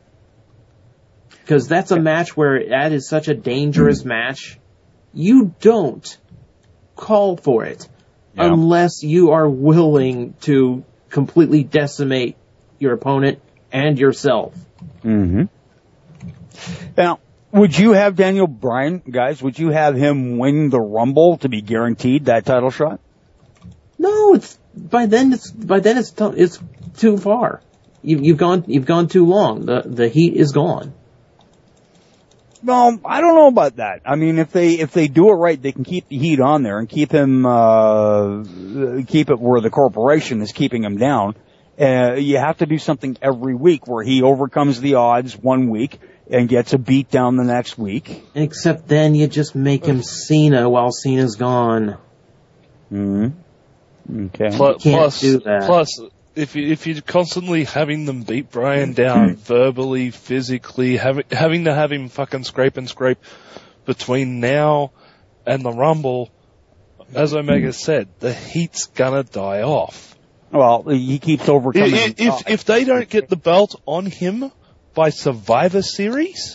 Because that's a match where that is such a dangerous match. You don't call for it yeah. unless you are willing to completely decimate your opponent and yourself. Mm-hmm. Now, would you have Daniel Bryan, guys, would you have him win the Rumble to be guaranteed that title shot? No, it's, by then it's, by then it's, t- it's too far. You, you've gone, you've gone too long. The, the heat is gone. No, I don't know about that. I mean, if they, if they do it right, they can keep the heat on there and keep him, uh, keep it where the corporation is keeping him down. Uh, you have to do something every week where he overcomes the odds one week and gets a beat down the next week. Except then you just make him Cena while Cena's gone. Mm-hmm. Okay. Plus, you can't plus, do that. plus, if you, if you're constantly having them beat Bryan down verbally, physically, having having to have him fucking scrape and scrape between now and the Rumble, as Omega said, the heat's gonna die off. Well, he keeps overcoming. If, if, if they don't get the belt on him by Survivor Series,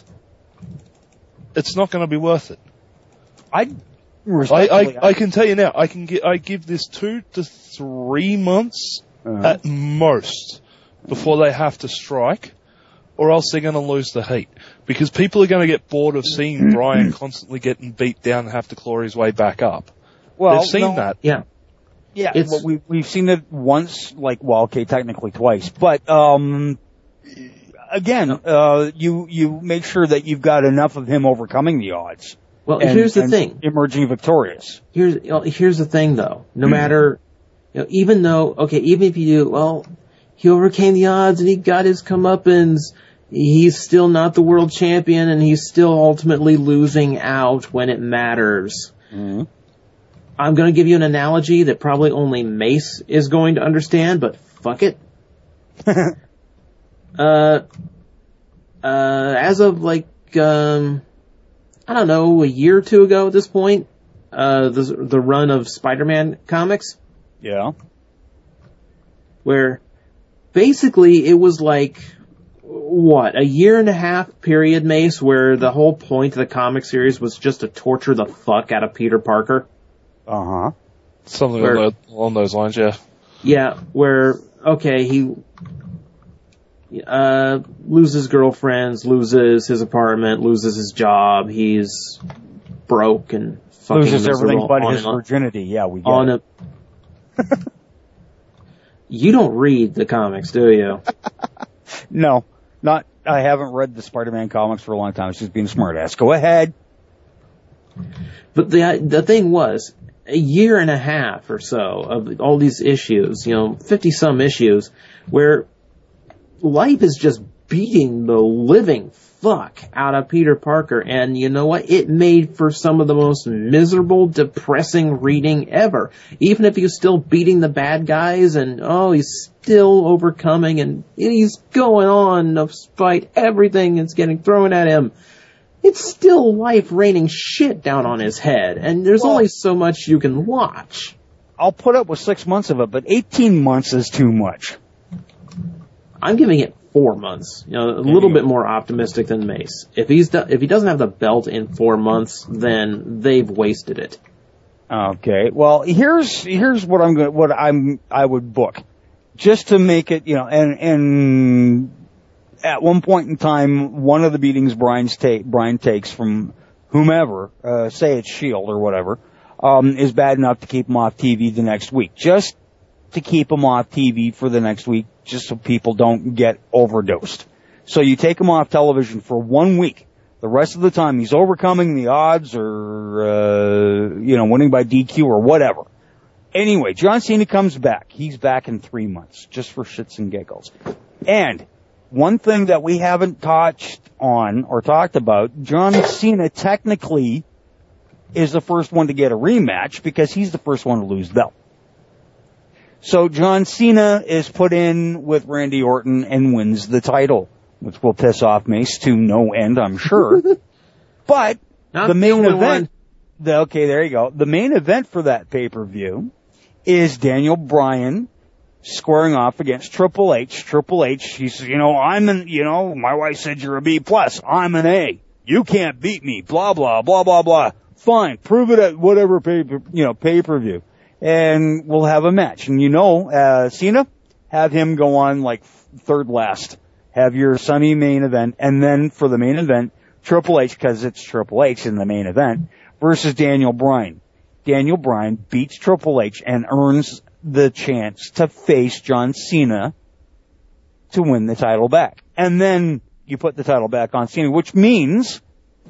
it's not going to be worth it. I, I, I, I can tell you now, I can get, I give this two to three months uh-huh. at most before they have to strike, or else they're going to lose the heat. Because people are going to get bored of seeing Bryan constantly getting beat down and have to claw his way back up. Well, they've seen no, that. Yeah. Yeah, well, we, we've seen it once, like, well, okay, technically twice. But, um, again, uh, you, you make sure that you've got enough of him overcoming the odds. Well, and, here's the and thing. Emerging victorious. Here's, you know, here's the thing though. No matter, you know, even though, okay, even if you do, well, he overcame the odds and he got his comeuppance, he's still not the world champion and he's still ultimately losing out when it matters. Mm-hmm. I'm going to give you an analogy that probably only Mace is going to understand, but fuck it. uh, uh, as of like, um, I don't know, a year or two ago at this point, uh, the, the run of Spider-Man comics. Yeah. Where basically it was like, what, a year and a half period, Mace, where the whole point of the comic series was just to torture the fuck out of Peter Parker. Uh-huh. Something where, along, along those lines, yeah. Yeah, where, okay, he uh loses girlfriends, loses his apartment, loses his job, he's broke and fucking loses everything but on his virginity, yeah, we get on it. A, you don't read the comics, do you? No, not, I haven't read the Spider-Man comics for a long time, it's just being a smartass. Go ahead. But the the thing was, a year and a half or so of all these issues, you know, fifty-some issues, where life is just beating the living fuck out of Peter Parker. And you know what? It made for some of the most miserable, depressing reading ever. Even if he's still beating the bad guys and, oh, he's still overcoming and he's going on despite everything that's getting thrown at him. It's still life raining shit down on his head, and there's well, only so much you can watch. I'll put up with six months of it, but eighteen months is too much. I'm giving it four months. You know, a little bit more optimistic than Mace. If he's do- if he doesn't have the belt in four months, then they've wasted it. Okay. Well, here's here's what I'm going what I'm I would book, just to make it, you know, and and. At one point in time, one of the beatings Bryan's ta- Bryan takes from whomever, uh, say it's S H I E L D or whatever, um, is bad enough to keep him off T V the next week. Just to keep him off T V for the next week, just so people don't get overdosed. So you take him off television for one week. The rest of the time, he's overcoming the odds or, uh, you know, winning by D Q or whatever. Anyway, John Cena comes back. He's back in three months, just for shits and giggles. And one thing that we haven't touched on or talked about, John Cena technically is the first one to get a rematch because he's the first one to lose the belt. So John Cena is put in with Randy Orton and wins the title, which will piss off Mace to no end, I'm sure. But Not the main the event, the, okay, there you go. The main event for that pay-per-view is Daniel Bryan squaring off against Triple H. Triple H, he's, you know, I'm an, you know, my wife said you're a B plus. I'm an A. You can't beat me. Blah, blah, blah, blah, blah. Fine. Prove it at whatever pay, you know, pay-per-view. And we'll have a match. And you know, uh, Cena, have him go on like third last. Have your sunny main event. And then for the main event, Triple H, cause it's Triple H in the main event, versus Daniel Bryan. Daniel Bryan beats Triple H and earns the chance to face John Cena to win the title back. And then you put the title back on Cena, which means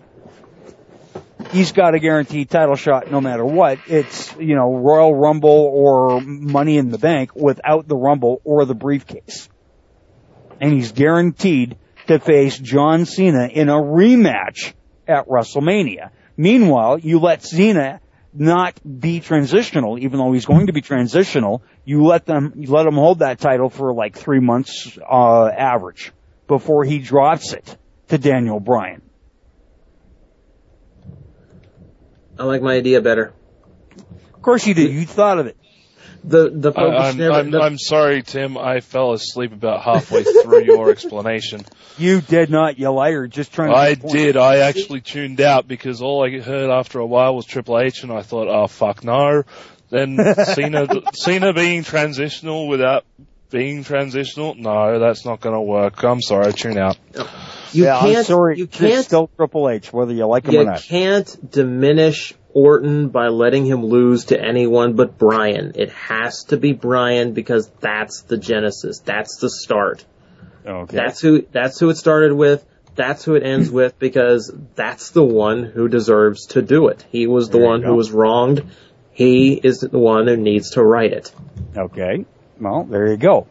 he's got a guaranteed title shot no matter what. It's, you know, Royal Rumble or Money in the Bank without the Rumble or the briefcase. And he's guaranteed to face John Cena in a rematch at WrestleMania. Meanwhile, you let Cena not be transitional, even though he's going to be transitional. You let them, you let him hold that title for like three months, uh, average before he drops it to Daniel Bryan. I like my idea better. Of course you did. You thought of it. The the focus I, I'm, never. I'm, the, I'm sorry, Tim. I fell asleep about halfway through your explanation. You did not, you liar. Just trying to. I did. I actually tuned out because all I heard after a while was Triple H, and I thought, oh fuck no. Then Cena, Cena being transitional without being transitional, no, that's not going to work. I'm sorry, tune out. you yeah, can't. I'm sorry. You can't. It's still Triple H, whether you like him You or not. can't diminish Orton by letting him lose to anyone but Bryan. It has to be Bryan because that's the genesis. That's the start. Okay. That's who. That's who it started with. That's who it ends with because that's the one who deserves to do it. He was the There you one go. who was wronged. He is the one who needs to right it. Okay. Well, there you go.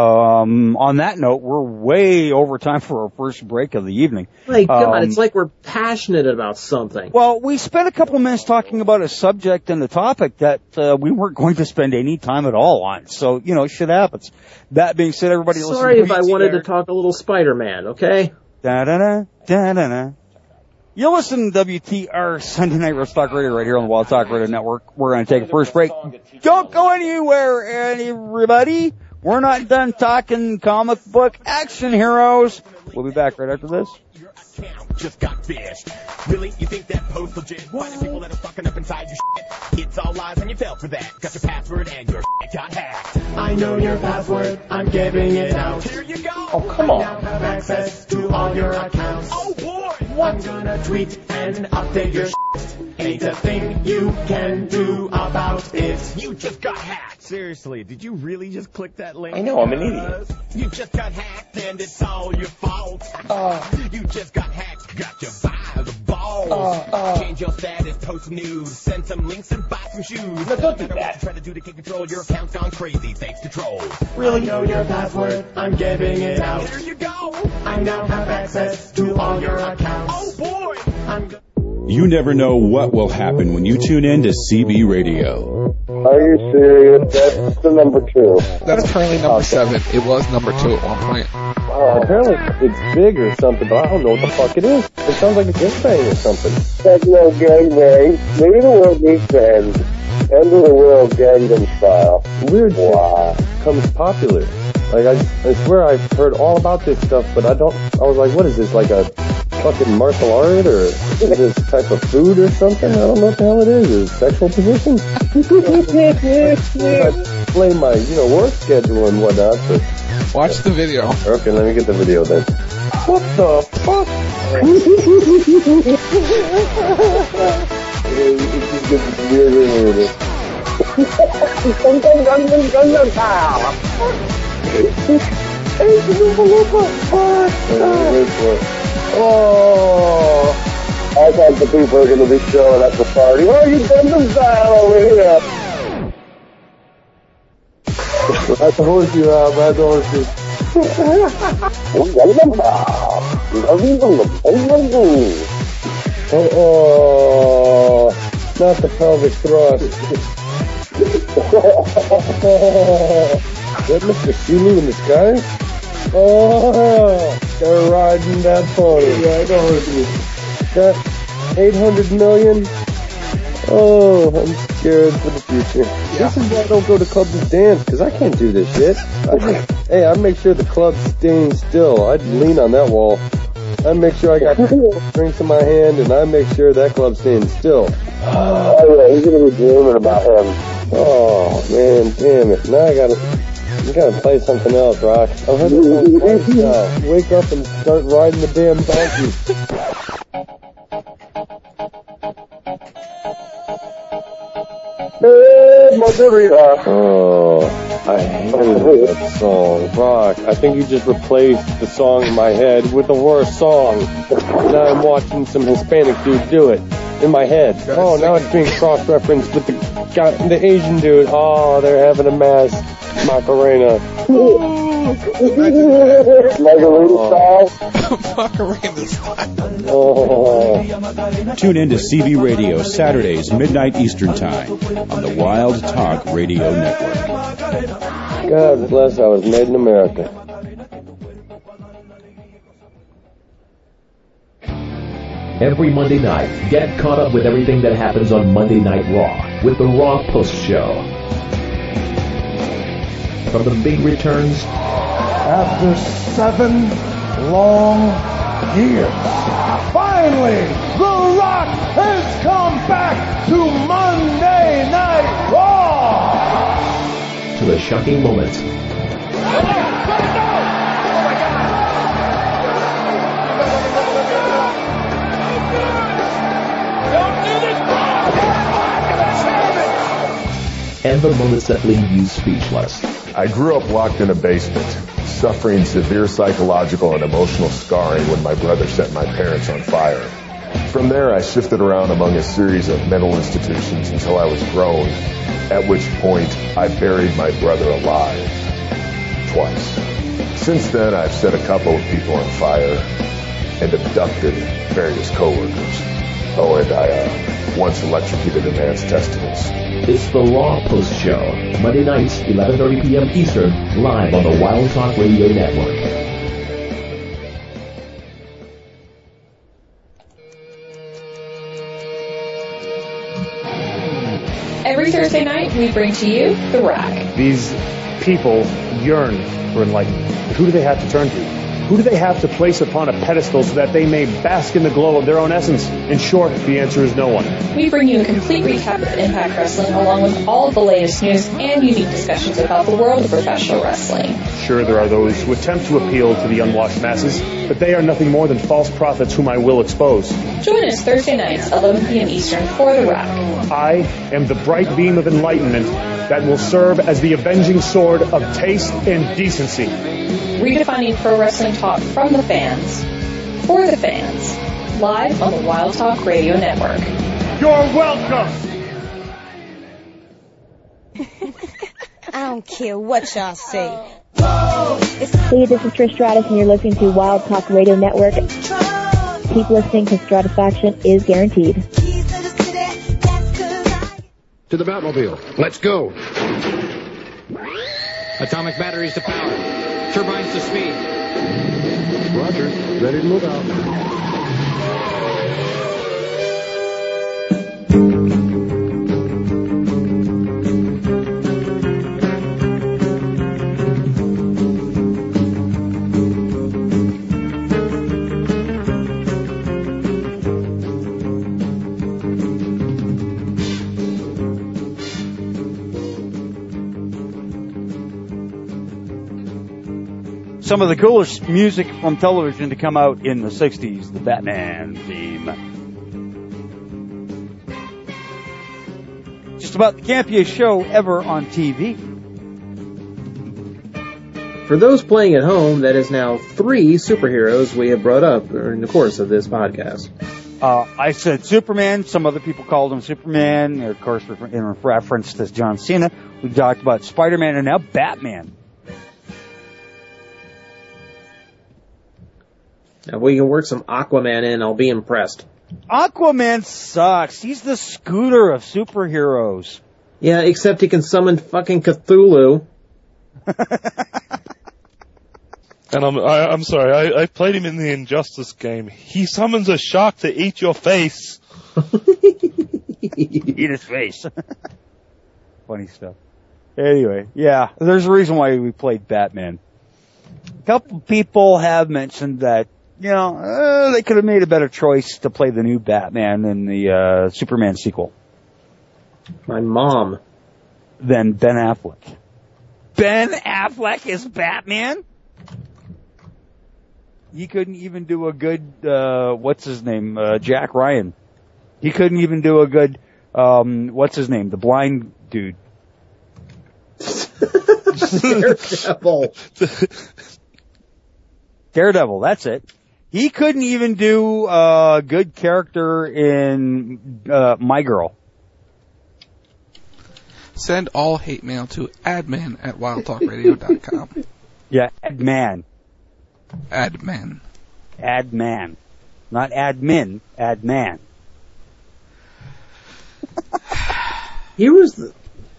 Um, on that note, we're way over time for our first break of the evening. My God, Um, it's like we're passionate about something. Well, we spent a couple minutes talking about a subject and a topic that uh, we weren't going to spend any time at all on. So, you know, shit happens. That being said, everybody listen Sorry to if I wanted to talk a little Spider-Man, okay? Da-da-da, da-da-da. You're listening to W T R Sunday Night Wrestling Talk Radio right here on the Wild Talk Radio Network. We're going to take a first break. Don't go anywhere, everybody. We're not done talking comic book action heroes. We'll be back right after this. Just got fished. Really? You think that post legit? Why do people that are fucking up inside your shit? It's all lies and you fell for that. Got your password and your shit got hacked. I know your password. I'm giving it out. Here you go. Oh, come on. I now have access to all your accounts. Oh boy. What? I'm gonna tweet and update your shit. Ain't a thing you can do about it. You just got hacked. Seriously, did you really just click that link? I know, I'm an idiot. You just got hacked and it's all your fault. Uh, You just got hacked, got you by the balls. Uh, uh. Change your status, post news, send some links and buy some shoes. No, don't do Matter what that. you try to do to get control, your account's gone crazy thanks to trolls. Really? I know your password, I'm giving it out. There you go. I now have access to all your accounts. Oh boy. I'm go- You never know what will happen when you tune in to C B Radio. Are you serious? That's the number two. That's currently number seven. It was number two at one point. Oh, apparently it's big or something, but I don't know what the fuck it is. It sounds like a gangbang or something. That's no gangbang. Maybe the world needs to end. End of the world Gangnam Style. Weird shit wow. becomes popular. Like, I, I swear I've heard all about this stuff, but I don't, I was like, what is this, like a fucking martial art, or is this type of food or something? I don't know what the hell it is. Is it sexual position? I play my, you know, work schedule and whatnot, but... Watch the video. Okay, let me get the video then. What the fuck? It just gets weirder and weirder. Oh, I thought the people were going to be showing up the party. Oh, you done the style over here. That's the horseshoe, Rob. That's the horseshoe. Oh, not the pelvic thrust. Is that Mister Sulu in the sky? Oh, they're riding that pony. Yeah, I know it is. Got eight hundred million. Oh, I'm scared for the future. Yeah. This is why I don't go to clubs and dance, because I can't do this shit. I just, hey, I make sure the club's staying still. I'd lean on that wall. I make sure I got drinks in my hand, and I make sure that club's staying still. Oh, yeah, he's going to be dreaming about him. Oh, man, damn it. Now I got to... You gotta play something else, Rock. I heard this song twice now. Wake up and start riding the damn donkey. Oh, I hated that song. Rock, I think you just replaced the song in my head with the worst song. Now I'm watching some Hispanic dude do it in my head. Oh, now it's being cross-referenced with the guy, the Asian dude. Oh, they're having a mass Macarena. Margarita style? Macarena style. Oh. Tune in to C B Radio Saturdays, midnight Eastern Time on the Wild Talk Radio Network. God bless, I was made in America. Every Monday night, get caught up with everything that happens on Monday Night Raw with the Raw Post Show. From the big returns. After seven long years, finally, The Rock has come back to Monday Night Raw. To the shocking moments. And the moments that leave you speechless. I grew up locked in a basement, suffering severe psychological and emotional scarring when my brother set my parents on fire. From there, I shifted around among a series of mental institutions until I was grown, at which point I buried my brother alive. Twice. Since then, I've set a couple of people on fire and abducted various coworkers. Oh, and I uh, once electrocuted a man's testicles. It's the Raw Post Show, Monday nights, eleven thirty p.m. Eastern, live on the Wild Talk Radio Network. Every Thursday night, we bring to you The Rock. These people yearn for enlightenment. Who do they have to turn to? Who do they have to place upon a pedestal so that they may bask in the glow of their own essence? In short, the answer is no one. We bring you a complete recap of Impact Wrestling along with all of the latest news and unique discussions about the world of professional wrestling. Sure, there are those who attempt to appeal to the unwashed masses, but they are nothing more than false prophets whom I will expose. Join us Thursday nights, eleven p.m. Eastern, for The Rock. I am the bright beam of enlightenment that will serve as the avenging sword of taste and decency. Redefining pro wrestling talk from the fans, for the fans, live on the Wild Talk Radio Network. You're welcome! I don't care what y'all say. Hey, this is Trish Stratus, and you're listening to Wild Talk Radio Network. Keep listening, because Stratisfaction is guaranteed. To the Batmobile. Let's go. Atomic batteries to power. Turbines to speed. Roger. Ready to move out. Some of the coolest music from television to come out in the sixties, the Batman theme. just about the campiest show ever on T V. For those playing at home, that is now three superheroes we have brought up during the course of this podcast. Uh, I said Superman. Some other people called him Superman. Of course, in reference to John Cena. We talked about Spider-Man and now Batman. Now, if we can work some Aquaman in, I'll be impressed. Aquaman sucks. He's the Scooter of superheroes. Yeah, except he can summon fucking Cthulhu. And I'm I, I'm sorry, I, I played him in the Injustice game. He summons a shark to eat your face. Eat his face. Funny stuff. Anyway, yeah, there's a reason why we played Batman. A couple people have mentioned that, you know, uh, they could have made a better choice to play the new Batman in the uh, Superman sequel. My mom. Than Ben Affleck. Ben Affleck is Batman? He couldn't even do a good, uh, what's his name, uh, Jack Ryan. He couldn't even do a good, um, what's his name, the blind dude. Daredevil. Daredevil, that's it. He couldn't even do a good character in, uh, My Girl. Send all hate mail to admin at wildtalkradio dot com. Yeah, adman. Admin. Adman. Not admin, adman. Here was the,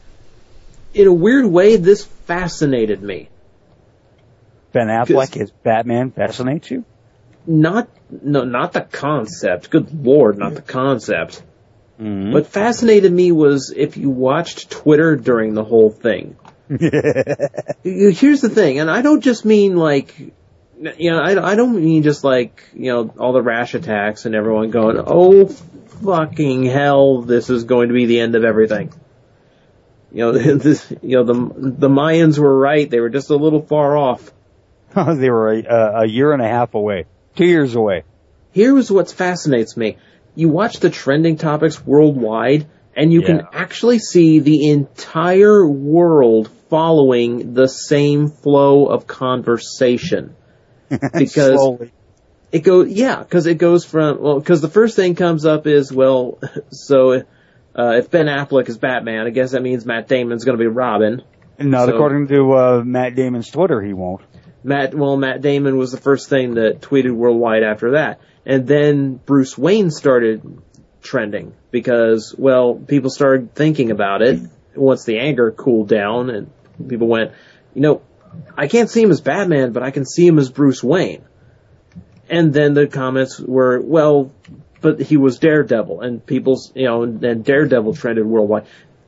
in a weird way, this fascinated me. Ben Affleck as Batman fascinates you? Not, no, not the concept. Good Lord, not the concept. Mm-hmm. What fascinated me was if you watched Twitter during the whole thing. Here's the thing, and I don't just mean like, you know, I, I don't mean just like, you know, all the rash attacks and everyone going, oh, fucking hell, this is going to be the end of everything. You know, this, you know, the the Mayans were right. They were just a little far off. They were a, a year and a half away. Two years away. Here's what fascinates me. You watch the trending topics worldwide, and you Yeah. can actually see the entire world following the same flow of conversation. Because Slowly. it goes, yeah, because it goes from, well, because the first thing comes up is, well, so uh, if Ben Affleck is Batman, I guess that means Matt Damon's going to be Robin. Not So- according to uh, Matt Damon's Twitter, he won't. Matt, well, Matt Damon was the first thing that tweeted worldwide after that. And then Bruce Wayne started trending because, well, people started thinking about it once the anger cooled down and people went, you know, I can't see him as Batman, but I can see him as Bruce Wayne. And then the comments were, well, but he was Daredevil, and people's, you know, and Daredevil trended worldwide.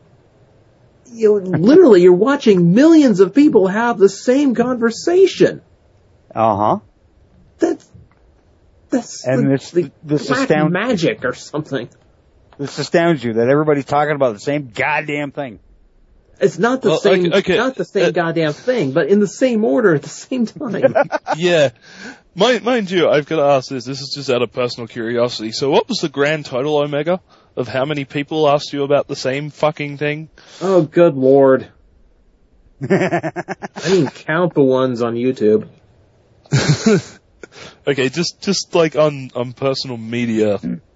You know, literally, you're watching millions of people have the same conversation. Uh huh. That's that's And like, this, like this black astounds magic or something. This astounds you that everybody's talking about the same goddamn thing. It's not the Well, same, okay, okay. not the same Uh, goddamn thing, but in the same order at the same time. Yeah. Mind, mind you, I've got to ask this. This is just out of personal curiosity. So what was the grand total, Omega, of how many people asked you about the same fucking thing? Oh, good Lord. I mean, count the ones on YouTube. Okay, just, just like on, on personal media.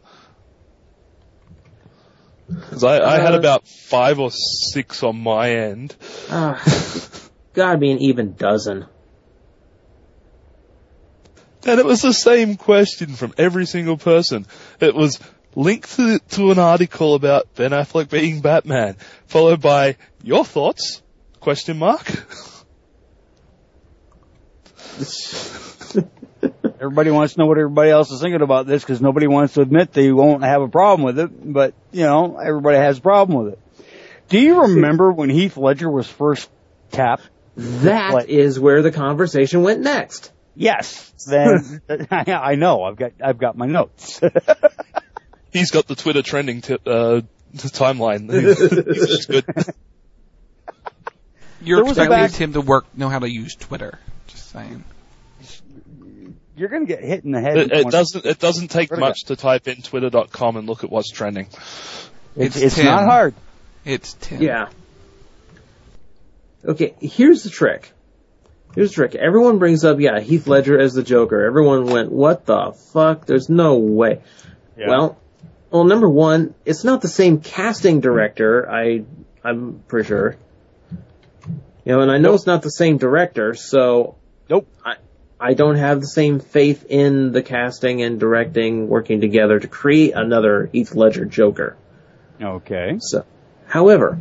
Cause I, I had Uh, about five or six on my end. Ah, gotta be an even dozen. And it was the same question from every single person. It was linked to, to an article about Ben Affleck being Batman, followed by your thoughts? Question mark. Everybody wants to know what everybody else is thinking about this because nobody wants to admit they won't have a problem with it. But, you know, everybody has a problem with it. Do you remember when Heath Ledger was first tapped? That Like- is where the conversation went next. Yes. Then I, I know. I've got I've got my notes. He's got the Twitter trending t- uh, timeline. He's just good. You're There was a expecting back- him to work, know how to use Twitter. Just saying. You're going to get hit in the head. It, with it one- doesn't. It doesn't take What much to type in twitter dot com and look at what's trending. It's, It's it's Tim. not hard. It's ten. Yeah. Okay, here's the trick. Here's the trick. Everyone brings up, yeah, Heath Ledger as the Joker. Everyone went, what the fuck? There's no way. Yeah. Well, well, number one, it's not the same casting director, I, I'm pretty sure. You know, and I know nope. it's not the same director, so... Nope. I, I don't have the same faith in the casting and directing working together to create another Heath Ledger Joker. Okay. So, however,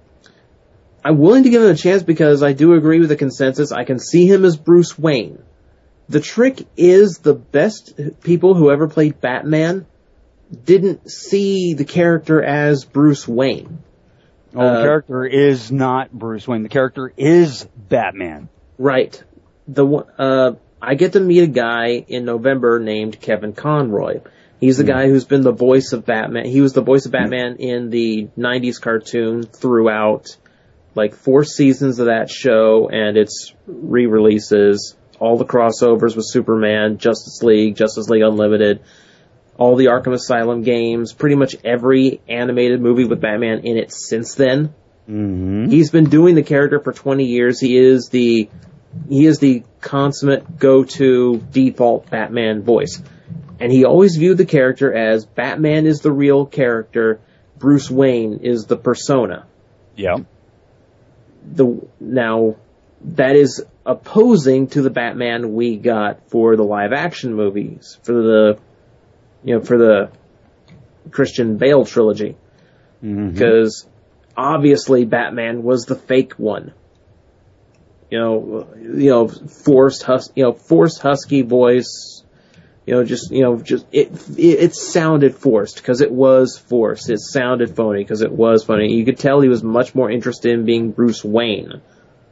I'm willing to give him a chance because I do agree with the consensus. I can see him as Bruce Wayne. The trick is the best people who ever played Batman didn't see the character as Bruce Wayne. Oh, uh, the character is not Bruce Wayne. The character is Batman. Right. The uh, I get to meet a guy in November named Kevin Conroy. He's the mm. guy who's been the voice of Batman. He was the voice of Batman mm. in the nineties cartoon throughout, like, four seasons of that show and its re-releases, all the crossovers with Superman, Justice League, Justice League Unlimited, all the Arkham Asylum games, pretty much every animated movie with Batman in it since then. Mm-hmm. He's been doing the character for twenty years. He is the he is the consummate go-to default Batman voice. And he always viewed the character as Batman is the real character, Bruce Wayne is the persona. Yeah. The now that is opposing to the Batman we got for the live action movies, for the you know, for the Christian Bale trilogy. Because mm-hmm. obviously Batman was the fake one. You know, you know, forced hus- you know, forced husky voice, you know, just, you know, just, it, it, it sounded forced because it was forced. It sounded phony because it was funny. You could tell he was much more interested in being Bruce Wayne.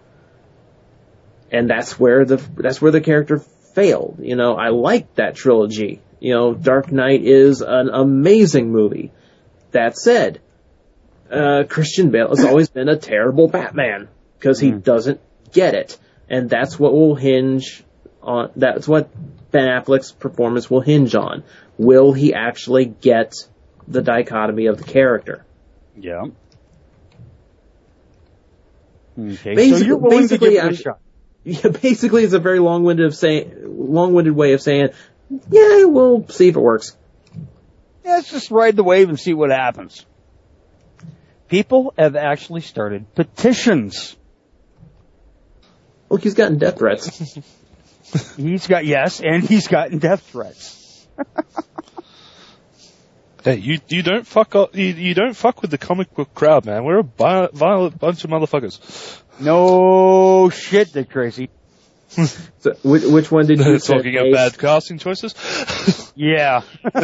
And that's where the, that's where the character failed. You know, I liked that trilogy. You know, Dark Knight is an amazing movie. That said, uh, Christian Bale has always been a terrible Batman because he mm. doesn't get it. And that's what will hinge on, that's what Ben Affleck's performance will hinge on. Will he actually get the dichotomy of the character? Yeah. Okay, basically, so you're willing basically, to give it a I'm, shot. Yeah, basically, it's a very long-winded of saying, long-winded way of saying, yeah, we'll see if it works. Yeah, let's just ride the wave and see what happens. People have actually started petitions. Look, he's gotten death threats. He's got, yes, and he's gotten death threats. Hey, you you don't fuck up, you, you don't fuck with the comic book crowd, man. We're a bi- violent bunch of motherfuckers. No shit, Dick Tracy. So, which, which one did you say? Talking about bad casting choices? Yeah.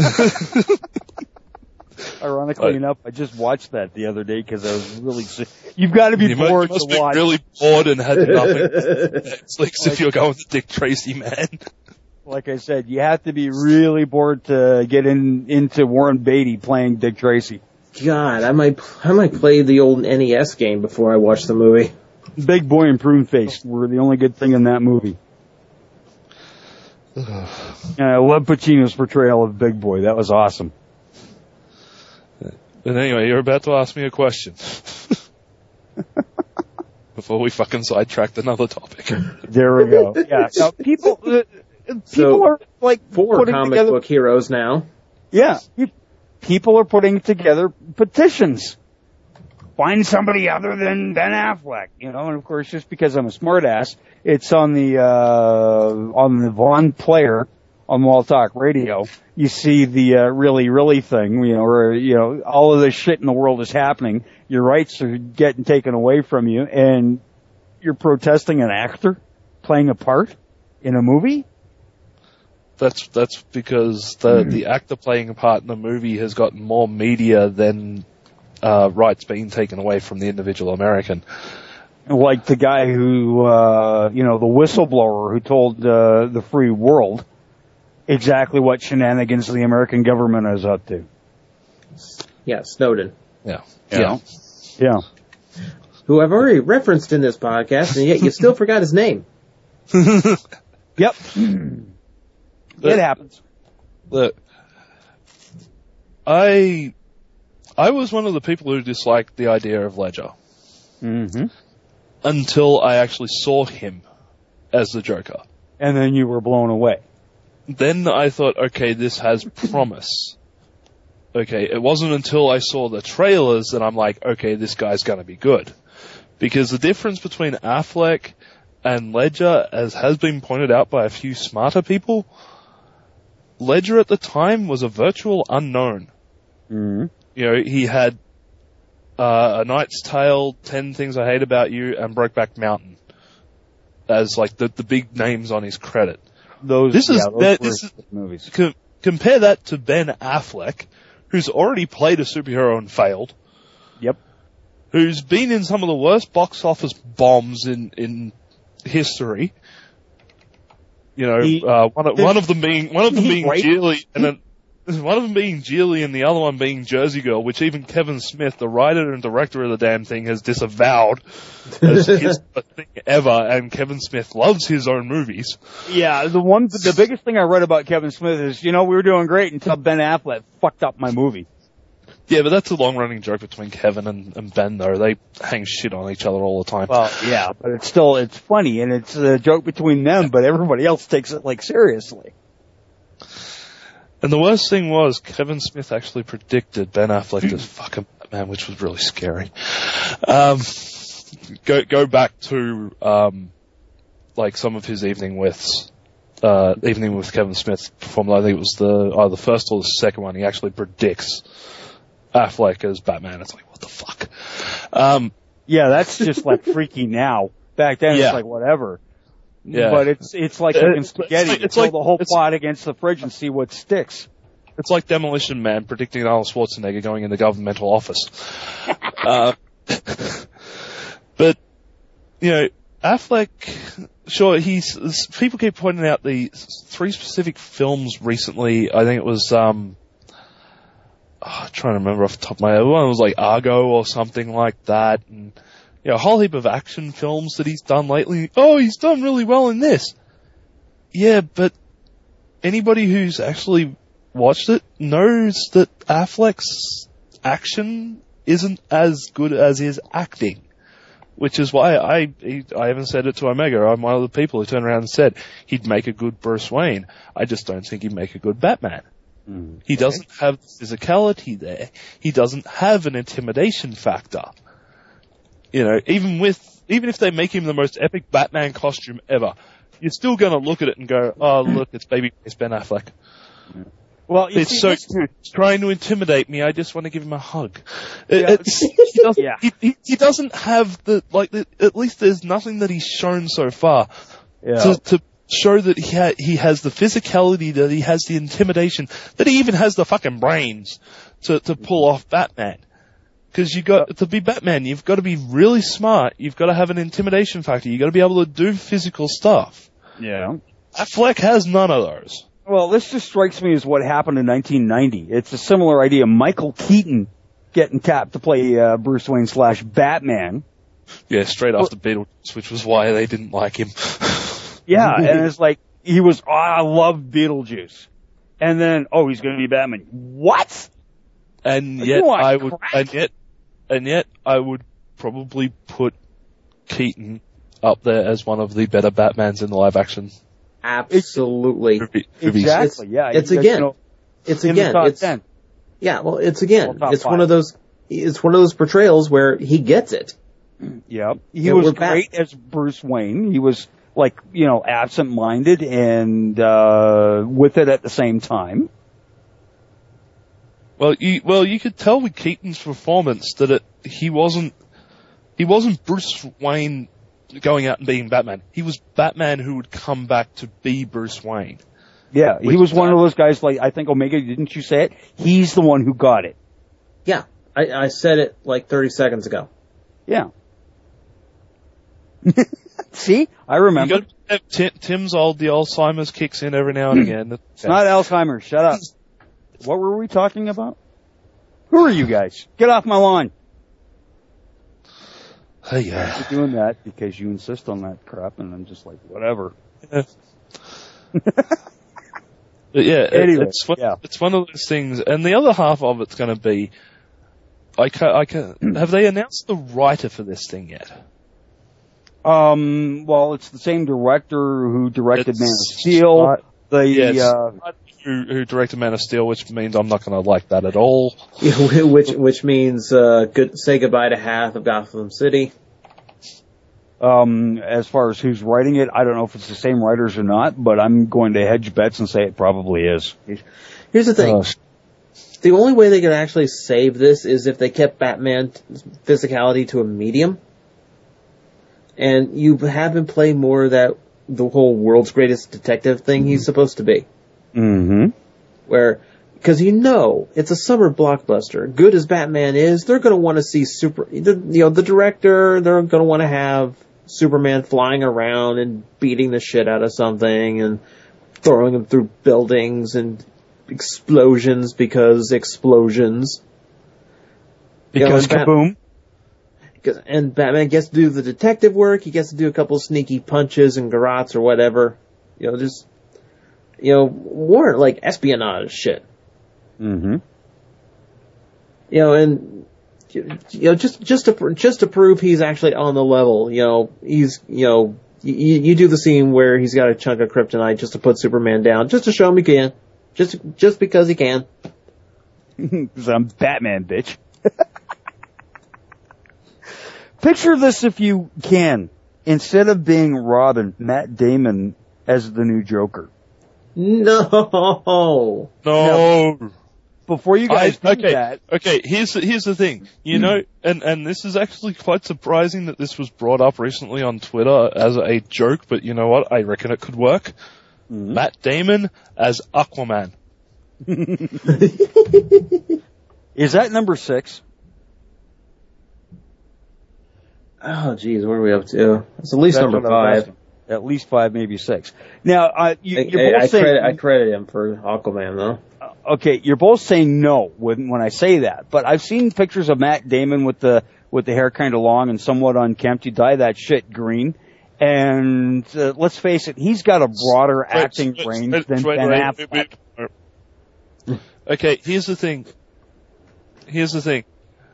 Ironically right. enough, I just watched that the other day because I was really sick. You've got to be you bored must, you must to be watch. really bored and had nothing. It's like as if you're going to Dick Tracy, man. Like I said, you have to be really bored to get in into Warren Beatty playing Dick Tracy. God, I might I might play the old N E S game before I watch the movie. Big Boy and Prune Face were the only good thing in that movie. And I love Pacino's portrayal of Big Boy. That was awesome. But anyway, you're about to ask me a question. Before we fucking sidetracked another topic. There we go. Yeah. Now, people, uh, people so, are like four putting comic together, book heroes now. Yeah. People are putting together petitions. Find somebody other than Ben Affleck, you know, and of course, just because I'm a smartass, it's on the, uh, on the Vaughn Player on Wall Talk Radio. You see the, uh, really, really thing, you know, where, you know, all of this shit in the world is happening. Your rights are getting taken away from you, and you're protesting an actor playing a part in a movie? That's, that's because the, the actor playing a part in the movie has gotten more media than Uh, rights being taken away from the individual American. Like the guy who, uh, you know, the whistleblower who told uh, the free world exactly what shenanigans the American government is up to. Yeah, Snowden. Yeah. Yeah. Yeah. Who I've already referenced in this podcast, and yet you still forgot his name. Yep. But, it happens. Look, I... I was one of the people who disliked the idea of Ledger. Mm-hmm. Until I actually saw him as the Joker. And then you were blown away. Then I thought, okay, this has promise. Okay, it wasn't until I saw the trailers that I'm like, okay, this guy's gonna be good. Because the difference between Affleck and Ledger, as has been pointed out by a few smarter people, Ledger at the time was a virtual unknown. Mm-hmm. You know, he had uh, A Knight's Tale, Ten Things I Hate About You, and Brokeback Mountain as like the, the big names on his credit. Those, this yeah, is, those that, were this is movies. Com- compare that to Ben Affleck, who's already played a superhero and failed. Yep. Who's been in some of the worst box office bombs in, in history. You know, He, uh, one, of, one of them being, one of them being right? Geely, and then, one of them being Geely and the other one being Jersey Girl, which even Kevin Smith, the writer and director of the damn thing, has disavowed as his thing ever, and Kevin Smith loves his own movies. Yeah, the one, the biggest thing I read about Kevin Smith is, you know, we were doing great until Ben Affleck fucked up my movie. Yeah, but that's a long-running joke between Kevin and, and Ben, though. They hang shit on each other all the time. Well, yeah, but it's still, it's funny, and it's a joke between them, but everybody else takes it, like, seriously. And the worst thing was, Kevin Smith actually predicted Ben Affleck as fucking Batman, which was really scary. Um, go, go back to, um, like some of his evening withs. Uh, evening with Kevin Smith performed, I think it was the, either the first or the second one. He actually predicts Affleck as Batman. It's like, what the fuck? Um, yeah, that's just like freaky now. Back then, yeah. it's like whatever. Yeah. But it's, it's like cooking spaghetti. It's like, it's throw like the whole it's, pot against the fridge and see what sticks. It's like Demolition Man predicting Arnold Schwarzenegger going into governmental office. uh, but, you know, Affleck, sure, he's, people keep pointing out the three specific films recently. I think it was, um, oh, I'm trying to remember off the top of my head. One was like Argo or something like that. And, you know, a whole heap of action films that he's done lately. Oh, he's done really well in this. Yeah, but anybody who's actually watched it knows that Affleck's action isn't as good as his acting. Which is why I, he, I haven't said it to Omega. I'm one of the people who turned around and said he'd make a good Bruce Wayne. I just don't think he'd make a good Batman. Mm, he doesn't okay. have the physicality there. He doesn't have an intimidation factor. You know, even with, even if they make him the most epic Batman costume ever, you're still gonna look at it and go, oh look, it's babyface Ben Affleck. Well, you it's see, so this, he's trying to intimidate me. I just want to give him a hug. It, yeah. it's, he, doesn't, yeah. he, he, he doesn't have the like. The, at least there's nothing that he's shown so far yeah. to, to show that he ha- he has the physicality, that he has the intimidation, that he even has the fucking brains to to pull off Batman. Because you got to be Batman, you've got to be really smart. You've got to have an intimidation factor. You've got to be able to do physical stuff. Yeah. Affleck has none of those. Well, this just strikes me as what happened in nineteen ninety. It's a similar idea. Michael Keaton getting tapped to play uh, Bruce Wayne slash Batman. Yeah, straight after Beetlejuice, which was why they didn't like him. Yeah, and it's like, he was, oh, I love Beetlejuice. And then, oh, he's going to be Batman. What? And yet I would, crack? and yet, and yet I would probably put Keaton up there as one of the better Batmans in the live action. Absolutely. Exactly, it's, yeah. It's again, know, it's again, it's, ten. yeah, well, it's again, it's five. one of those, it's one of those portrayals where he gets it. Yeah. He was great back. as Bruce Wayne. He was like, you know, absent-minded and, uh, with it at the same time. Well, you, well, you could tell with Keaton's performance that it, he wasn't, he wasn't Bruce Wayne going out and being Batman. He was Batman who would come back to be Bruce Wayne. Yeah, he was one of those guys like, I think Omega, didn't you say it? He's the one who got it. Yeah, I, I said it like thirty seconds ago. Yeah. See? I remember. You got, Tim, Tim's old, the Alzheimer's kicks in every now and again. It's not Alzheimer's, shut up. What were we talking about? Who are you guys? Get off my lawn. Hey, yeah. You're doing that because you insist on that crap, and I'm just like, whatever. Yeah. But yeah, anyway, it's one, yeah. it's one of those things, and the other half of it's going to be, I can, I can, have they announced the writer for this thing yet? Um, well, it's the same director who directed It's Man of Steel. not- the Yeah, it's uh, not who, who directed Man of Steel, which means I'm not going to like that at all. Yeah, which which means uh, good. Say goodbye to half of Gotham City. um, as far as who's writing it, I don't know if it's the same writers or not, but I'm going to hedge bets and say it probably is. Here's the thing. Uh, The only way they could actually save this is if they kept Batman's physicality to a medium. And you have him play more of that, the whole world's greatest detective thing he's supposed to be. Mm-hmm. Where, because you know, it's a summer blockbuster. Good as Batman is, they're going to want to see super, the, you know, the director, they're going to want to have Superman flying around and beating the shit out of something and throwing him through buildings and explosions because explosions. Because you know, kaboom. Bat- and Batman gets to do the detective work. He gets to do a couple sneaky punches and garrotes or whatever. You know, just, you know, more like espionage shit. Mm-hmm. You know, and, you know, just, just to, just to prove he's actually on the level, you know, he's, you know, you, you do the scene where he's got a chunk of kryptonite just to put Superman down, just to show him he can. Just, just because he can. Because I'm Batman, bitch. Picture this if you can. Instead of being Robin, Matt Damon as the new Joker. No. No. Now, before you guys I, do okay, that. Okay, here's the, here's the thing. You know, and, and this is actually quite surprising that this was brought up recently on Twitter as a joke, but you know what? I reckon it could work. Mm-hmm. Matt Damon as Aquaman. Is that number six? Oh, geez, what are we up to? It's at least That's number what I was five. asking. At least five, maybe six. Now, uh, you, I, you're I, both I, saying, credit, I credit him for Aquaman, though. okay, you're both saying no when when I say that, but I've seen pictures of Matt Damon with the with the hair kind of long and somewhat unkempt. You dye that shit green, and uh, let's face it, he's got a broader Wait, acting wait, range wait, than wait, Ben wait, Affleck. wait, wait, wait. Okay, here's the thing. Here's the thing.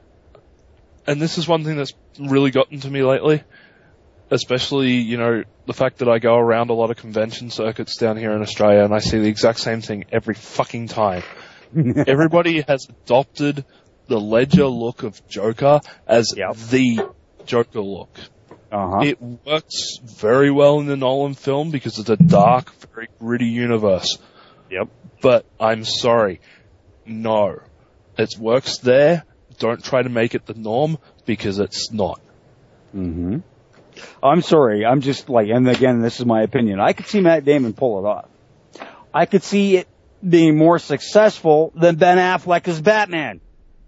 And this is one thing that's really gotten to me lately. Especially, you know, the fact that I go around a lot of convention circuits down here in Australia and I see the exact same thing every fucking time. Everybody has adopted the Ledger look of Joker as Yep. the Joker look. Uh-huh. It works very well in the Nolan film because it's a dark, very gritty universe. Yep. But I'm sorry. No. It works there. Don't try to make it the norm because it's not. Mm-hmm. I'm sorry. I'm just like, and again, this is my opinion. I could see Matt Damon pull it off. I could see it being more successful than Ben Affleck as Batman.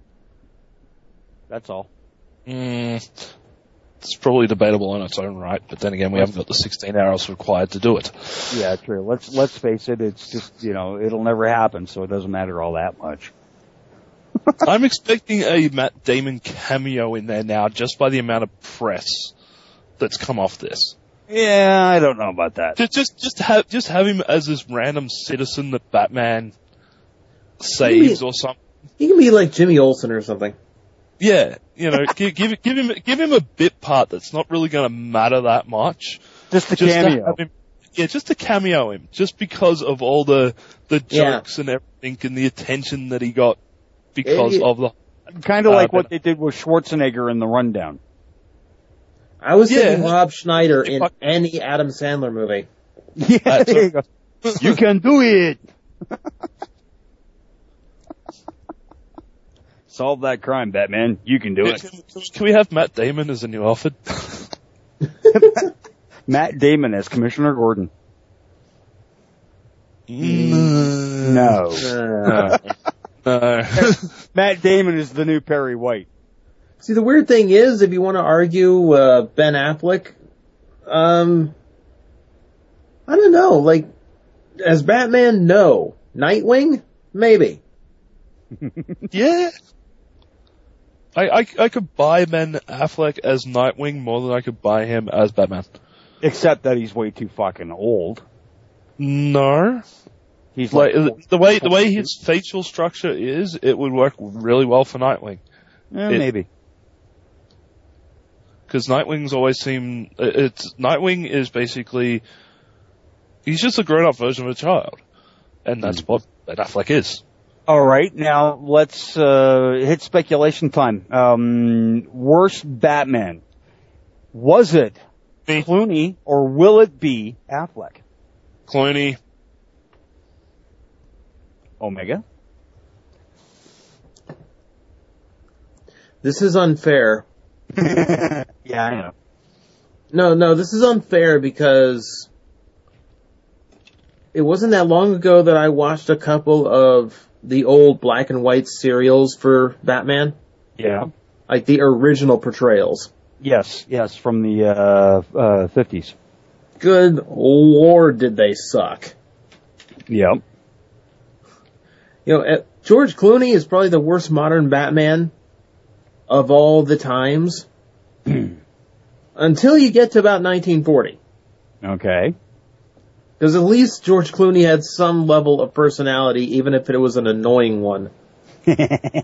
That's all. Mm, it's probably debatable in its own right, but then again, we haven't got the sixteen hours required to do it. Yeah, true. Let's let's face it. It's just, you know, it'll never happen, so it doesn't matter all that much. I'm expecting a Matt Damon cameo in there now, just by the amount of press that's come off this. Yeah, I don't know about that. Just, just, just have, just have him as this random citizen that Batman saves Maybe- or something. He can be like Jimmy Olsen or something. Yeah, you know, give, give, give him, give him a bit part that's not really going to matter that much. Just a Just to cameo. have him, yeah, just to cameo him, just because of all the the Yeah. jokes and everything and the attention that he got because Yeah. of the. Kind of uh, like what they did with Schwarzenegger in The Rundown. I was Yeah. thinking Rob Schneider in Fuck. any Adam Sandler movie. Yeah, That's there you go. You can do it. Solve that crime, Batman. You can do Yeah, it. Can, can we have Matt Damon as a new Alfred? Matt Damon as Commissioner Gordon. No. Uh, No. Matt Damon is the new Perry White. see, the weird thing is, if you want to argue uh, Ben Affleck, um, I don't know. Like, as Batman, no. Nightwing, maybe. Yeah. I, I, I could buy Ben Affleck as Nightwing more than I could buy him as Batman. Except that he's way too fucking old. No. He's Like, like, the way, the way his facial structure is, it would work really well for Nightwing. Eh, It- maybe. Because Nightwing's always seemed, it's, Nightwing is basically, he's just a grown-up version of a child. And that's what Ben Affleck is. All right, now let's uh, hit speculation time. Um, worst Batman. Was it Clooney or will it be Affleck? Clooney. Omega? This is unfair. Yeah, I know. No, no, this is unfair because it wasn't that long ago that I watched a couple of the old black and white serials for Batman. Yeah. Like the original portrayals. Yes, yes, from the uh, uh, fifties. Good lord, did they suck. Yep. You know, uh, George Clooney is probably the worst modern Batman of all the times. Until you get to about nineteen forty. Okay. Because at least George Clooney had some level of personality, even if it was an annoying one. Do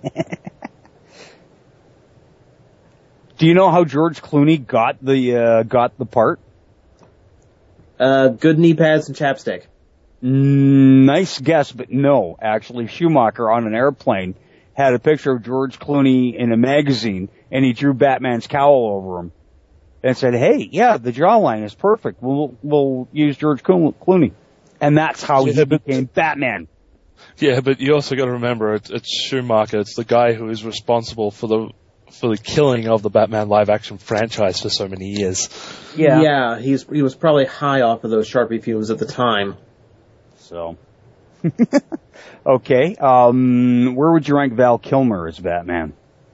you know how George Clooney got the uh, got the part? Uh, good knee pads and chapstick. Mm, nice guess, but no. Actually, Schumacher on an airplane had a picture of George Clooney in a magazine, and he drew Batman's cowl over him, and said, "Hey, yeah, the jawline is perfect. We'll we'll use George Clooney," and that's how he became Batman. Yeah, but you also got to remember, it's, it's Schumacher. It's the guy who is responsible for the for the killing of the Batman live-action franchise for so many years. Yeah, yeah, he's he was probably high off of those Sharpie fumes at the time. So, okay, um, where would you rank Val Kilmer as Batman?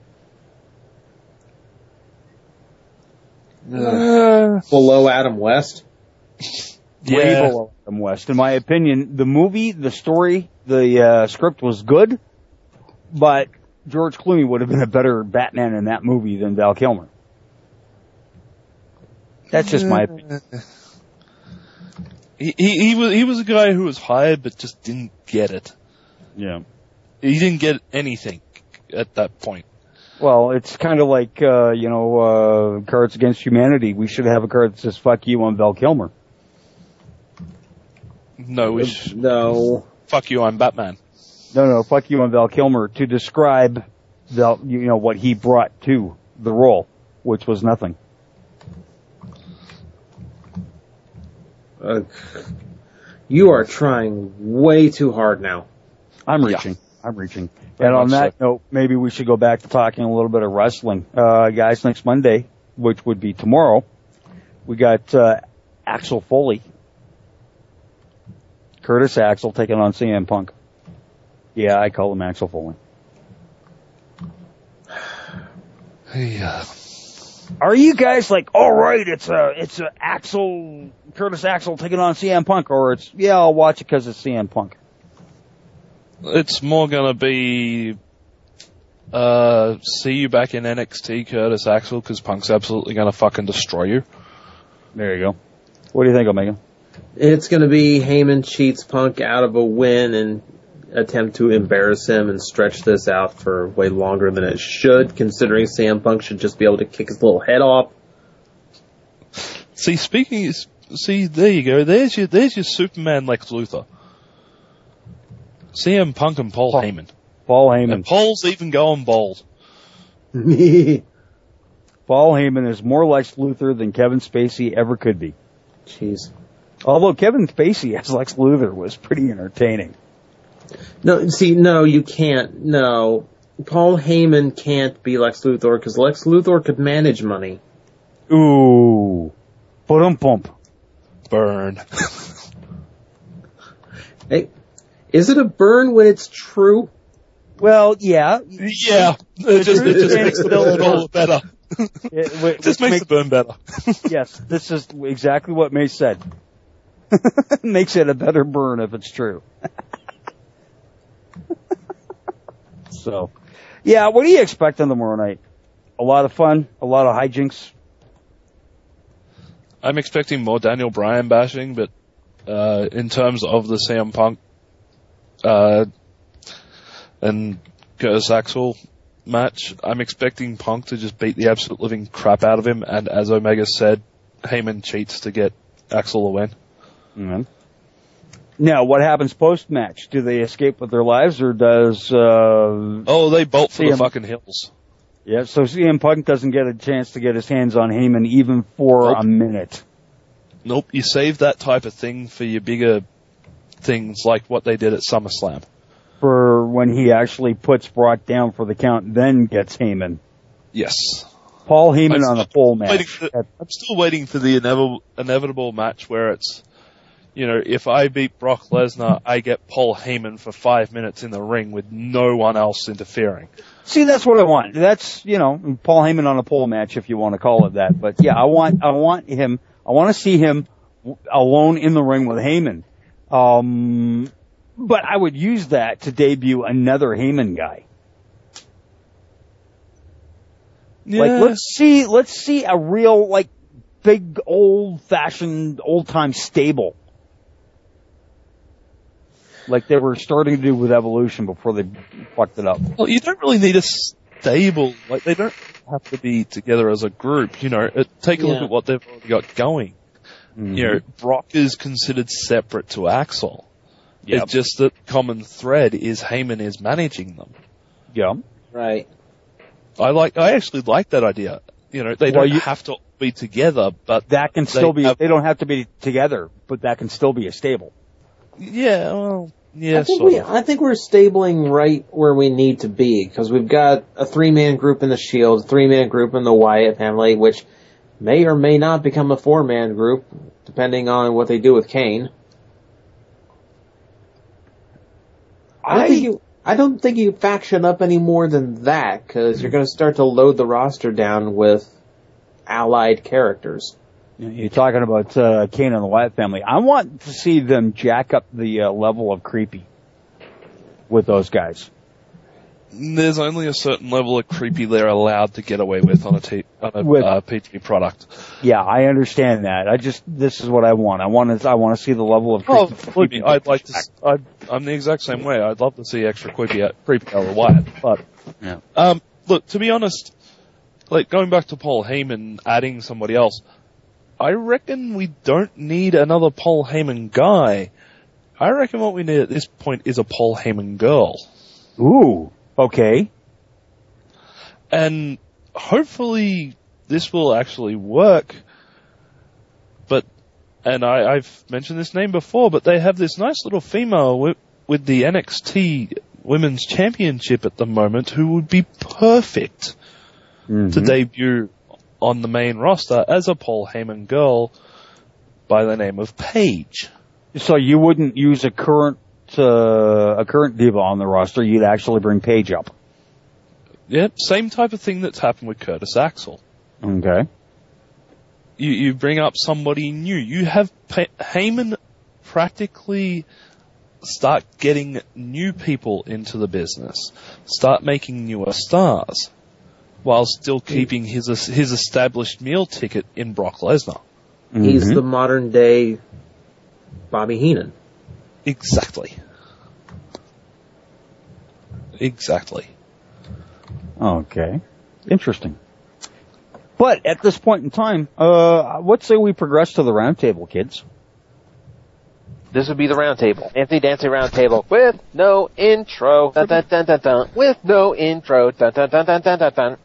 Uh, below Adam West? Yeah. Way below Adam West. In my opinion, the movie, the story, the uh, script was good, but George Clooney would have been a better Batman in that movie than Val Kilmer. That's just my opinion. He, he, he was he was a guy who was hired but just didn't get it. Yeah. He didn't get anything at that point. Well, it's kind of like, uh, you know, uh, Cards Against Humanity. We should have a card that says fuck you on Val Kilmer. No, we should. No. Fuck you, I'm Batman. No, no, fuck you on Val Kilmer to describe Val, you know, what he brought to the role, which was nothing. Uh, you are trying way too hard now. I'm reaching. Yeah. I'm reaching. Very and on that so. note, maybe we should go back to talking a little bit of wrestling. Uh, guys, next Monday, which would be tomorrow, we got uh, Axel Foley. Curtis Axel taking on C M Punk. Yeah, I call him Axel Foley. Yeah. Are you guys like, all right, it's a it's a Axel Curtis Axel taking on C M Punk, or it's yeah, I'll watch it because it's C M Punk? It's more gonna be uh see you back in N X T, Curtis Axel, because Punk's absolutely gonna fucking destroy you. There you go. What do you think, Omega? It's gonna be Heyman cheats Punk out of a win and attempt to embarrass him and stretch this out for way longer than it should, considering C M Punk should just be able to kick his little head off. See, speaking, see, there you go. There's your, there's your Superman Lex Luthor. C M Punk and Paul, Paul Heyman. Paul Heyman. And Paul's even going bold. Paul Heyman is more Lex Luthor than Kevin Spacey ever could be. Jeez. Although Kevin Spacey as Lex Luthor was pretty entertaining. No, see, no, you can't. No. Paul Heyman can't be Lex Luthor because Lex Luthor could manage money. Ooh. Ba-dum-bump. Burn. Hey, is it a burn when it's true? Well, yeah. Yeah. It just, it just makes the burn all better. It, wait, just makes make, the burn better. Yes, this is exactly what May said. Makes it a better burn if it's true. So, yeah, what do you expect on tomorrow night? A lot of fun, a lot of hijinks. I'm expecting more Daniel Bryan bashing, but uh, in terms of the C M Punk uh, and Curtis Axel, match, I'm expecting Punk to just beat the absolute living crap out of him, and as Omega said, Heyman cheats to get Axel a win. Mm-hmm. Now, what happens post-match? Do they escape with their lives, or does... Uh, oh, they bolt for C M the fucking hills. Yeah, so C M Punk doesn't get a chance to get his hands on Heyman even for Nope. a minute. Nope, you save that type of thing for your bigger things like what they did at SummerSlam. For when he actually puts Brock down for the count, then gets Heyman. Yes. Paul Heyman I'm on a pole match. Waiting for, I'm still waiting for the inevitable, inevitable match where it's, you know, if I beat Brock Lesnar, I get Paul Heyman for five minutes in the ring with no one else interfering. See, that's what I want. That's, you know, Paul Heyman on a pole match, if you want to call it that. But yeah, I want, I want him, I want to see him alone in the ring with Heyman. Um, but I would use that to debut another Heyman guy. Yeah. Like, let's see, let's see a real, like, big, old-fashioned, old-time stable. Like they were starting to do with Evolution before they fucked it up. Well, you don't really need a stable, like they don't have to be together as a group, you know, it, take a Yeah. look at what they've already got going. Mm-hmm. You know, Brock is considered separate to Axel. Yep. It's just that common thread is Heyman is managing them. Yeah. Right. I like, I actually like that idea. You know, they Well, don't you- have to be together, but That can still they be, have- they don't have to be together, but that can still be a stable. yeah, well, yeah, I think sort we, of. I think we're stabling right where we need to be because we've got a three-man group in the Shield, a three-man group in the Wyatt family, which may or may not become a four-man group depending on what they do with Kane. I don't think you, I don't think you faction up any more than that because you're going to start to load the roster down with allied characters. You're talking about uh, Kane and the Wyatt family. I want to see them jack up the uh, level of creepy with those guys. There's only a certain level of creepy they're allowed to get away with on a, t- on a With- uh, P T product. Yeah, I understand that. I just this is what I want. I want to I want to see the level of Oh, creepy. believe me, I'd like to. s- I'd, I'm the exact same way. I'd love to see extra creepy, out- creepy out of Wyatt. But Yeah. um, look, to be honest, like going back to Paul Heyman adding somebody else, I reckon we don't need another Paul Heyman guy. I reckon what we need at this point is a Paul Heyman girl. Ooh, okay. And hopefully this will actually work. But, and I, I've mentioned this name before, but they have this nice little female with, with the N X T Women's Championship at the moment who would be perfect Mm-hmm. to debut on the main roster as a Paul Heyman girl by the name of Paige. So you wouldn't use a current uh, a current diva on the roster. You'd actually bring Paige up. Yep, same type of thing that's happened with Curtis Axel. Okay. You, you bring up somebody new. You have pa- Heyman practically start getting new people into the business, start making newer stars, while still keeping his his established meal ticket in Brock Lesnar. He's Mm-hmm. the modern day Bobby Heenan. Exactly. Exactly. Okay. Interesting. But at this point in time, uh, what say we progress to the round table, kids? This would be the round table. Anthony Dancy round table with no intro. Dun, dun, dun, dun, dun. With no intro. Dun, dun, dun, dun, dun, dun, dun.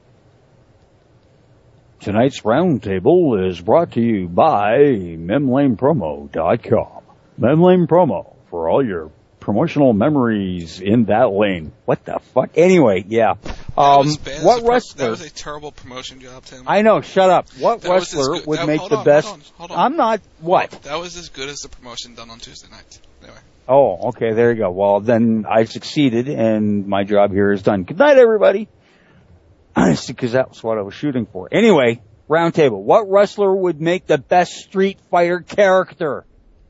Tonight's roundtable is brought to you by memlane promo dot com. Memlane Promo for all your promotional memories in that lane. What the fuck? Anyway, yeah. Um, was bad as what a pro- wrestler? That was a terrible promotion job, Tim. I know. Shut up. What That was as wrestler good- would that- make hold the on, best? hold on, hold on. I'm not. What? That was as good as the promotion done on Tuesday night. Anyway. Oh, okay. There you go. Well, then I succeeded, and my job here is done. Good night, everybody. Because that was what I was shooting for. Anyway, roundtable. What wrestler would make the best Street Fighter character?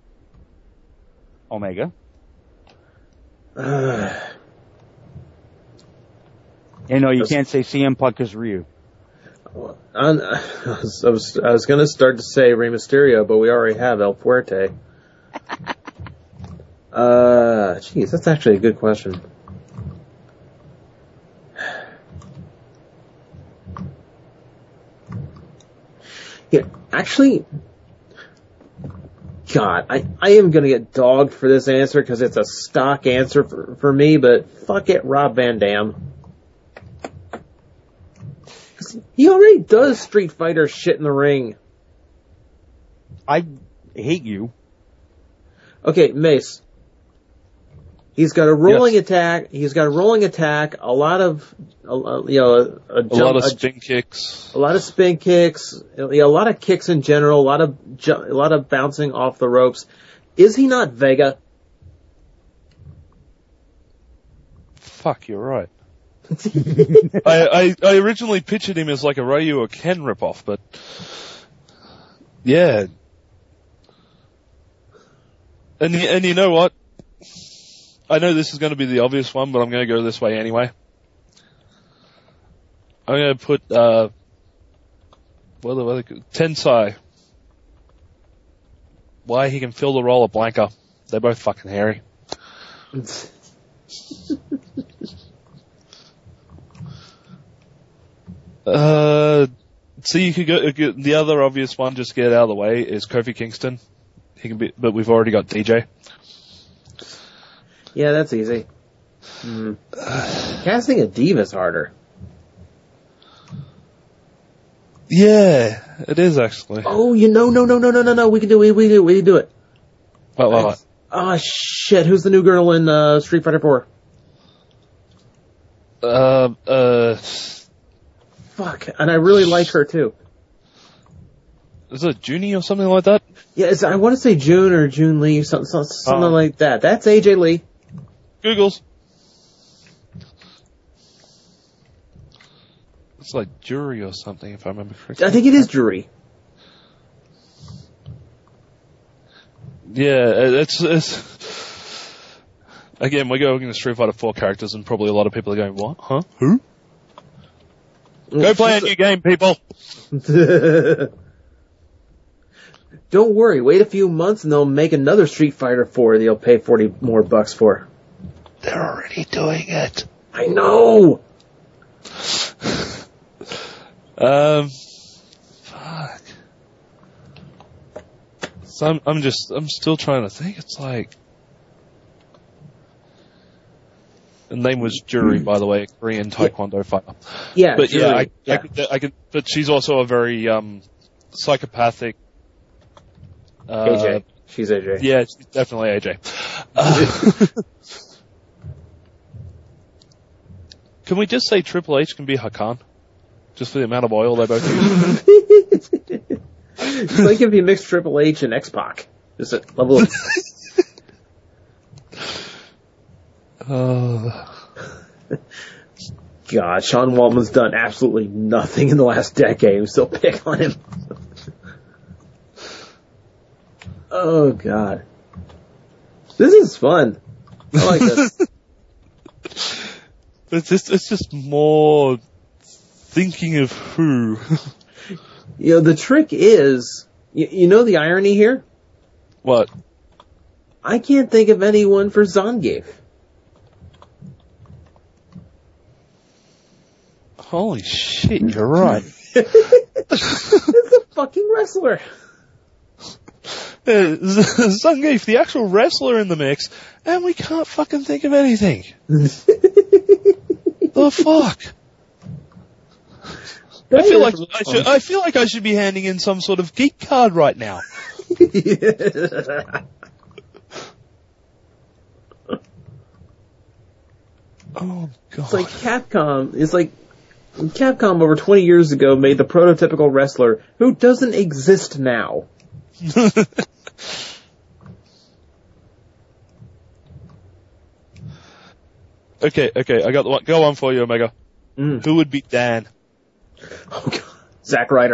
Omega. Uh, You know, you can't say C M Punk is Ryu. I'm- I was, I was, I was going to start to say Rey Mysterio, but we already have El Fuerte. Uh, geez, that's actually a good question. Yeah, actually, God, I, I am going to get dogged for this answer because it's a stock answer for, for me, but fuck it, Rob Van Dam. He already does Street Fighter shit in the ring. I hate you. Okay, Mace. He's got a rolling Yes. attack. He's got a rolling attack. A lot of, uh, you know, a, a, jump, A lot of a, spin kicks. a lot of spin kicks. You know, a lot of kicks in general. A lot of ju- a lot of bouncing off the ropes. Is he not Vega? Fuck, you're right. I, I I originally pictured him as like a Ryu or Ken ripoff, but yeah. And y- and you know what? I know this is going to be the obvious one, but I'm going to go this way anyway. I'm going to put uh, what are they called? Tensai. Why he can fill the role of Blanca? They're both fucking hairy. Uh, so you could go, the other obvious one, just get it out of the way, is Kofi Kingston. He can be, but we've already got D J. Yeah, that's easy. Mm. Casting a diva's harder. Yeah, it is actually. Oh, you know, no, no, no, no, no, no. We can do it. We can do it. We can do it. What, what, what? Oh shit! Who's the new girl in uh, Street Fighter four? Uh, uh. Fuck, and I really like her too. Is it Junie or something like that? Yeah, it's, I want to say June or June Lee, something, something, something Oh. like that. That's A J Lee. Googles. It's like Jury or something, if I remember correctly. I think it is Jury. Yeah, it's, it's again, we're going to Street Fighter four characters, and probably a lot of people are going, "What? Huh? Who?" Go play a new game, people. Don't worry, wait a few months and they'll make another Street Fighter four that you'll pay forty more bucks for. They're already doing it. I know. Um, fuck. So I'm, I'm just, I'm still trying to think. It's like, the name was Jury, by the way, a Korean Taekwondo fighter. Yeah, but Jury, yeah, I, yeah. I, could, I could, but she's also a very um psychopathic. Uh, A J. She's A J. Yeah, she's definitely A J. Uh, can we just say Triple H can be Hakan? Just for the amount of oil they both use? It's like if you mix Triple H and X-Pac. Just a level of... Oh. God, Sean Waltman's done absolutely nothing in the last decade. We still pick on him. Oh, God. This is fun. I like this. It's just, it's just more thinking of who. You know, the trick is, you, you know the irony here? What? I can't think of anyone for Zangief. Holy shit, you're right. It's a fucking wrestler. Uh, Zangief, the actual wrestler in the mix, and we can't fucking think of anything. The fuck? I feel like I should. I feel like I should be handing in some sort of geek card right now. Oh god! It's like Capcom. It's like Capcom over twenty years ago made the prototypical wrestler who doesn't exist now. Okay, okay, I got the one. Go on for you, Omega. Mm. Who would beat Dan? Oh god, Zack Ryder.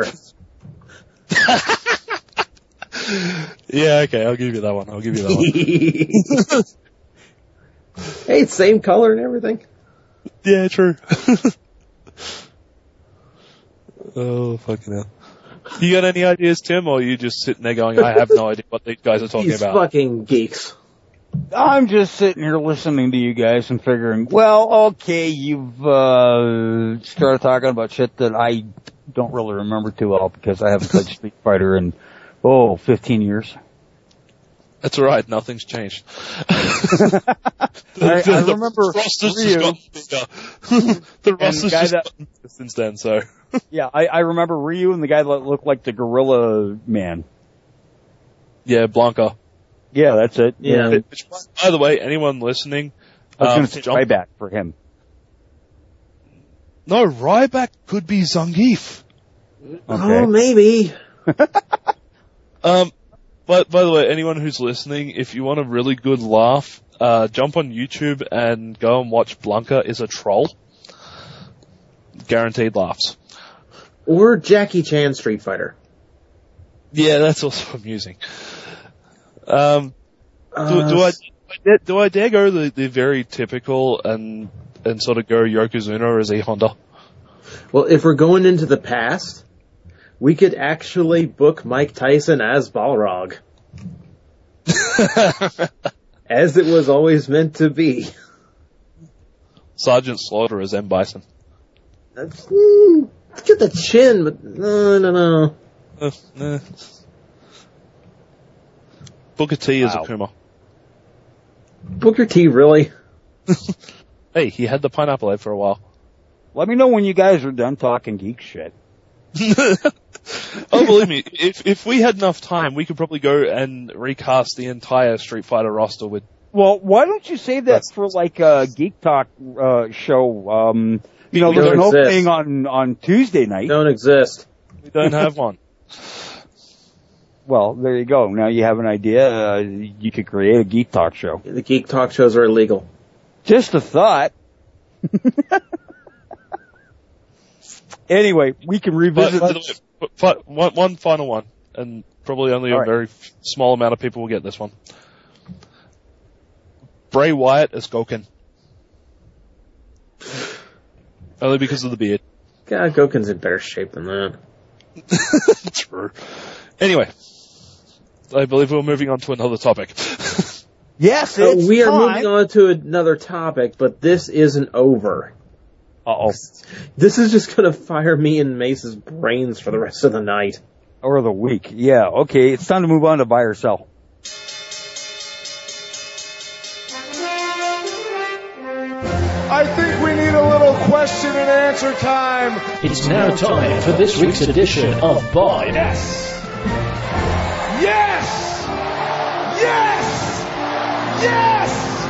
Yeah, okay, I'll give you that one. I'll give you that one. Hey, it's same color and everything. Yeah, true. Oh, fucking hell. You got any ideas, Tim, or are you just sitting there going, I have no idea what these guys are talking These about? fucking geeks. I'm just sitting here listening to you guys and figuring, well, okay, you've uh started talking about shit that I don't really remember too well because I haven't played Street Fighter in, oh, fifteen years. That's alright, nothing's changed. I, I remember the roster's Ryu. just gotten bigger. The roster's guy just that- gotten bigger since then, so. Yeah, I, I remember Ryu and the guy that looked like the Gorilla Man. Yeah, Blanca. Yeah, that's it. Yeah. Which, by the way, anyone listening, I was um, going to say jump- Ryback for him. No, Ryback could be Zangief. Oh, maybe. Um, but by the way, anyone who's listening, if you want a really good laugh, uh, jump on YouTube and go and watch Blanca is a Troll. Guaranteed laughs. Or Jackie Chan Street Fighter. Yeah, that's also amusing. Um, do, Uh, do I do I dare go the, the very typical and and sort of go Yokozuna as a Honda? Well, if we're going into the past, we could actually book Mike Tyson as Balrog. As it was always meant to be. Sergeant Slaughter as M. Bison. That's, mm, get the chin, but no, no, no. Uh, nah. Booker T as Wow. Akuma. Booker T, really? Hey, he had the pineapple head for a while. Let me know when you guys are done talking geek shit. Oh, believe me, if if we had enough time, we could probably go and recast the entire Street Fighter roster with. Well, why don't you save that for like a Geek Talk uh, show? Um, you know, there's Don't an exist. opening on, on Tuesday night. Don't exist. We don't have one. Well, there you go. Now you have an idea. Uh, you could create a Geek Talk show. The Geek Talk shows are illegal. Just a thought. Anyway, we can But, revisit. by the way, but- but one, one final one, and probably only All a right. very f- small amount of people will get this one. Bray Wyatt as Gouken. Only because of the beard. God, Goken's in better shape than that. True. Anyway, I believe we're moving on to another topic. Yes, So it's we are time. moving on to another topic, but this isn't over. Uh-oh. This is just gonna fire me and Mace's brains for the rest of the night. Or the week. Yeah, okay. It's time to move on to buy or sell. I think we need a little question and answer time. It's now time for this week's edition of Buy. Yes! Yes! Yes! Yes!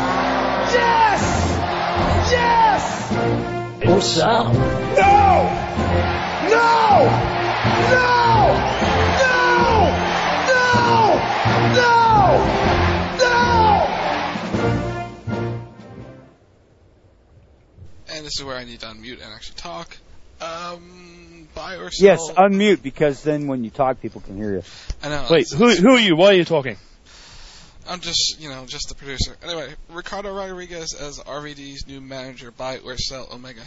Yes! Yes! Or sell. No! No! No! No! No! No! And this is where I need to unmute and actually talk. Um, buy or sell? Yes, unmute, because then when you talk, people can hear you. I know. Wait, it's- who who are you? Why are you talking? I'm just, you know, just the producer. Anyway, Ricardo Rodriguez as R V D's new manager. Buy or sell Omega?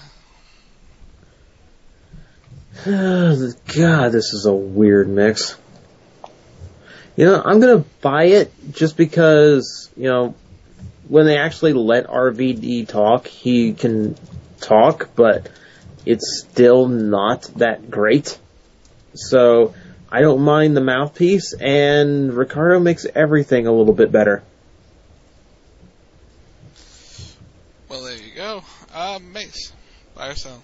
God, this is a weird mix. You know, I'm gonna buy it just because, you know, when they actually let R V D talk, he can talk, but it's still not that great. So, I don't mind the mouthpiece, and Ricardo makes everything a little bit better. Well, there you go. Uh, Mace. Buy or sell?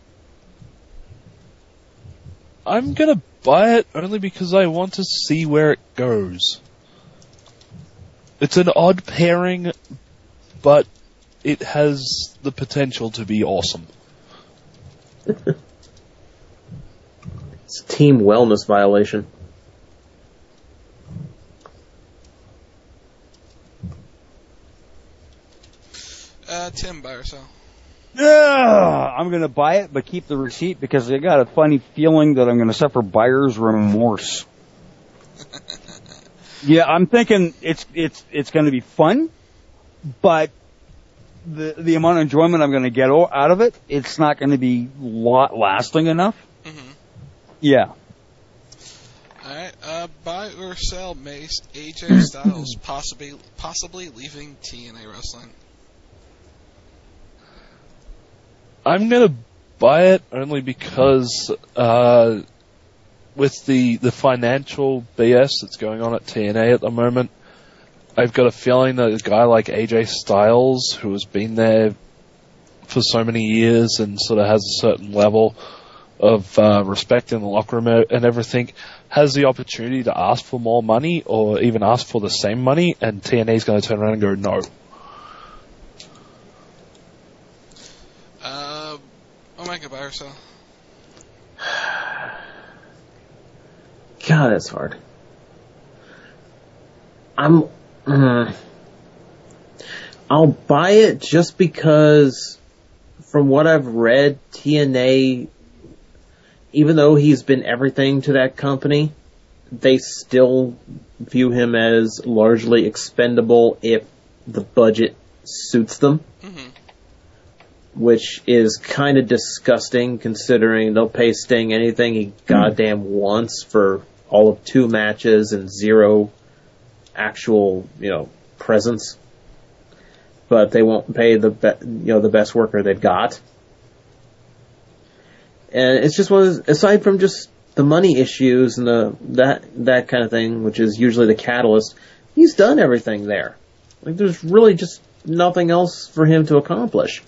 I'm gonna buy it only because I want to see where it goes. It's an odd pairing, but it has the potential to be awesome. It's a team wellness violation. Uh, Tim, buy or sell? Yeah, I'm going to buy it, but keep the receipt because I got a funny feeling that I'm going to suffer buyer's remorse. Yeah, I'm thinking it's it's it's going to be fun, but the the amount of enjoyment I'm going to get o- out of it, it's not going to be lot lasting enough. Mm-hmm. Yeah. Alright, uh, buy or sell Mace, A J Styles possibly possibly leaving T N A Wrestling? I'm gonna buy it only because uh, with the, the financial B S that's going on at T N A at the moment, I've got a feeling that a guy like A J Styles, who has been there for so many years and sort of has a certain level of uh, respect in the locker room and everything, has the opportunity to ask for more money or even ask for the same money, and T N A is going to turn around and go, no. Uh, Omega, buy or sell? God, that's hard. I'm... Uh, I'll buy it just because, from what I've read, T N A, even though he's been everything to that company, they still view him as largely expendable if the budget suits them. Mm-hmm. Which is kind of disgusting, considering they'll pay Sting anything he goddamn wants for all of two matches and zero actual, you know, presence. But they won't pay the be- you know the best worker they've got. And it's just one of those, aside from just the money issues and the that that kind of thing, which is usually the catalyst, he's done everything there. Like, there's really just nothing else for him to accomplish.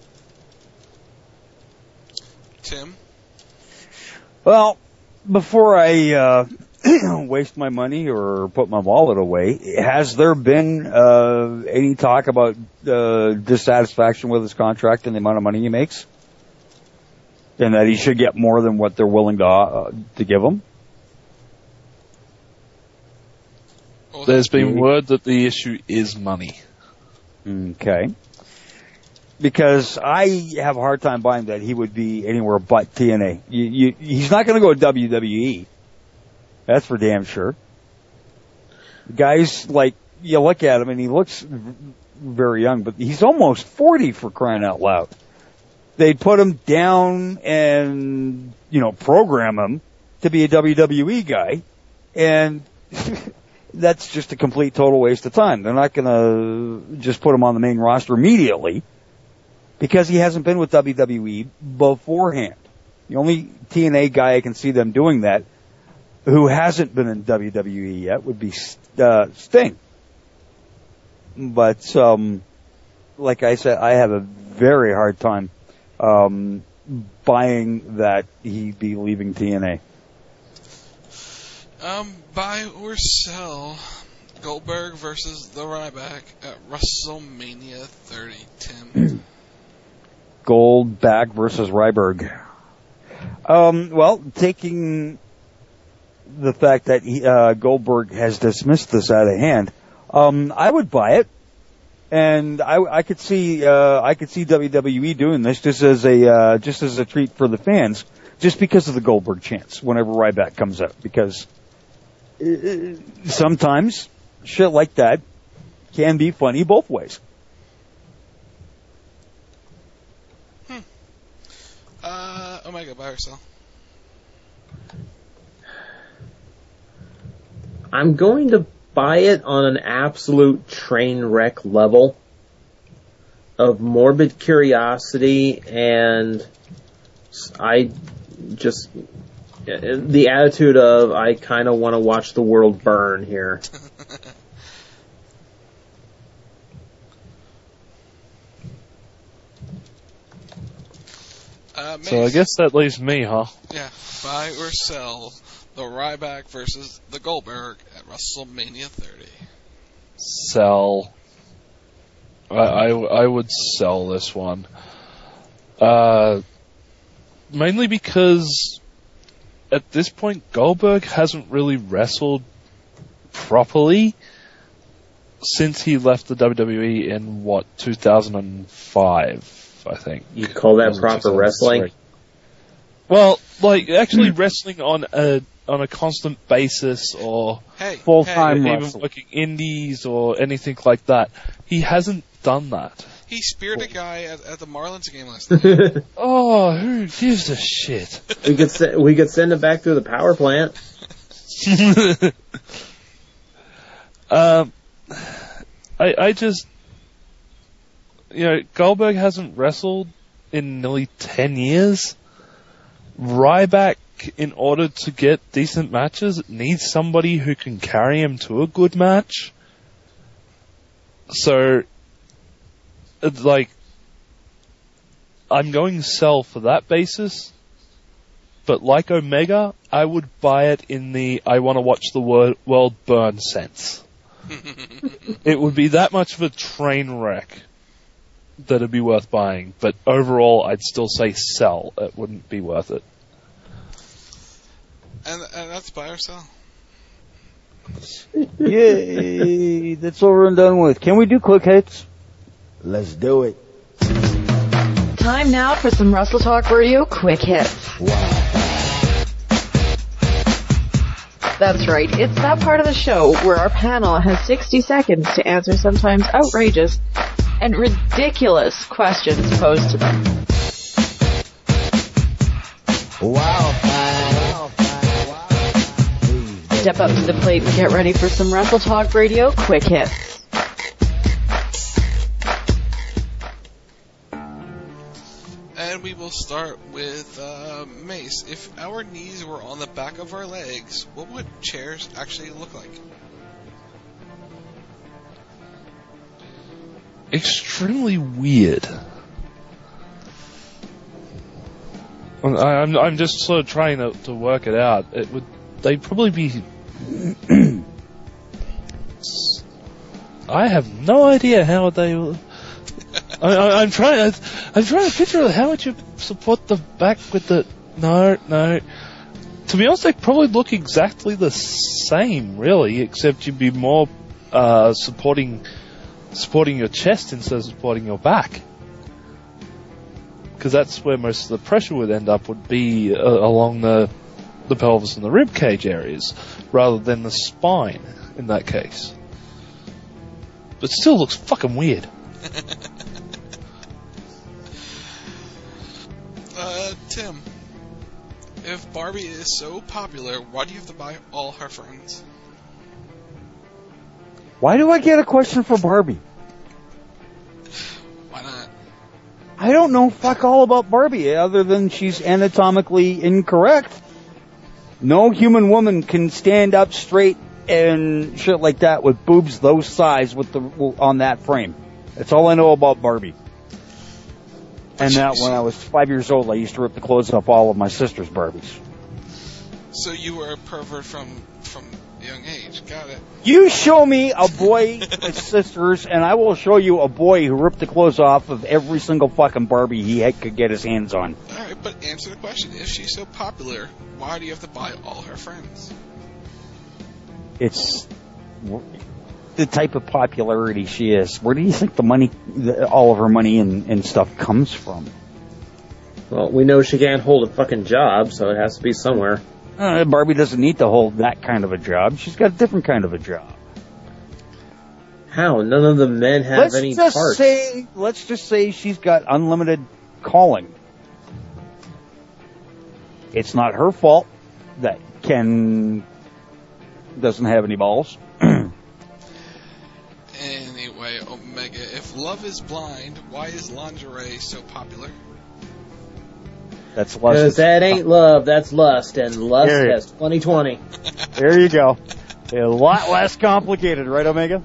Tim? Well, before I uh, waste my money or put my wallet away, has there been uh, any talk about uh, dissatisfaction with his contract and the amount of money he makes? And that he should get more than what they're willing to uh, to give him? There's been word that the issue is money. Okay. Because I have a hard time buying that he would be anywhere but T N A. You, you, he's not going to go to W W E. That's for damn sure. Guys, like, you look at him and he looks very young, but he's almost forty, for crying out loud. They'd put him down and, you know, program him to be a W W E guy, and that's just a complete total waste of time. They're not going to just put him on the main roster immediately because he hasn't been with W W E beforehand. The only T N A guy I can see them doing that who hasn't been in W W E yet would be uh, Sting. But, um, like I said, I have a very hard time um, buying that he'd be leaving T N A. Um, buy or sell Goldberg versus the Ryback at WrestleMania thirty, Tim. Goldberg versus Ryberg. Um, well, taking the fact that he, uh, Goldberg has dismissed this out of hand, um, I would buy it, and I, I could see uh, I could see W W E doing this just as a uh, just as a treat for the fans, just because of the Goldberg chance whenever Ryback comes out, because uh, sometimes shit like that can be funny both ways. Hmm. Uh, Omega, buy or sell? I'm going to buy it on an absolute train wreck level of morbid curiosity, and I just, the attitude of, I kind of want to watch the world burn here. uh, so I guess that leaves me, huh? Yeah, buy or sell the Ryback versus the Goldberg at WrestleMania thirty. Sell. I, I, I would sell this one. Uh, mainly because at this point Goldberg hasn't really wrestled properly since he left the W W E in, what, two thousand five, I think. You call that proper wrestling? Well, like, actually wrestling on a on a constant basis, or hey, full-time hey, wrestling. even working indies or anything like that. He hasn't done that. He speared a guy at, at the Marlins game last night. Oh, who gives a shit? We could se- we could send him back through the power plant. um, I I just, you know, Goldberg hasn't wrestled in nearly ten years. Ryback, in order to get decent matches, needs somebody who can carry him to a good match. So, it's like, I'm going sell for that basis, but like Omega, I would buy it in the I want to watch the wor- world burn sense. It would be that much of a train wreck that it'd be worth buying, but overall I'd still say sell. It wouldn't be worth it. And, and that's buy or sell. Yay, that's over and done with. Can we do quick hits? Let's do it. Time now for some Wrestle Talk Radio quick hits. Wow. That's right, it's that part of the show where our panel has sixty seconds to answer sometimes outrageous and ridiculous questions posed to them. Wow. Step up to the plate and get ready for some Wrestle Talk Radio quick hits. And we will start with uh, Mace. If our knees were on the back of our legs, what would chairs actually look like? Extremely weird. I, I'm I'm just sort of trying to, to work it out. It would they'd probably be. I have no idea how they. I, I, I'm trying. I'm trying to picture how would you support the back with the. No, no. To be honest, they probably look exactly the same, really, except you'd be more uh, supporting supporting your chest instead of supporting your back, because that's where most of the pressure would end up. Would be uh, along the the pelvis and the rib cage areas, rather than the spine in that case. But still looks fucking weird. Uh, Tim, if Barbie is so popular, why do you have to buy all her friends? Why do I get a question for Barbie? Why not? I don't know fuck all about Barbie, other than she's anatomically incorrect. No human woman can stand up straight and shit like that with boobs those size with the on that frame. That's all I know about Barbie. And that when I was five years old, I used to rip the clothes off all of my sister's Barbies. So you were a pervert from from a young age. Got it. You show me a boy with sisters, and I will show you a boy who ripped the clothes off of every single fucking Barbie he had, could get his hands on. All right, but answer the question. If she's so popular, why do you have to buy all her friends? It's the type of popularity she is. Where do you think the money, the, all of her money and, and stuff comes from? Well, we know she can't hold a fucking job, so it has to be somewhere. Uh, Barbie doesn't need to hold that kind of a job. She's got a different kind of a job. How? None of the men have let's any just parts. Say, let's just say she's got unlimited calling. It's not her fault that Ken doesn't have any balls. Anyway, Omega, if love is blind, why is lingerie so popular? That's lust. Because that ain't love, that's lust, and lust has twenty twenty. There you go. A lot less complicated, right, Omega?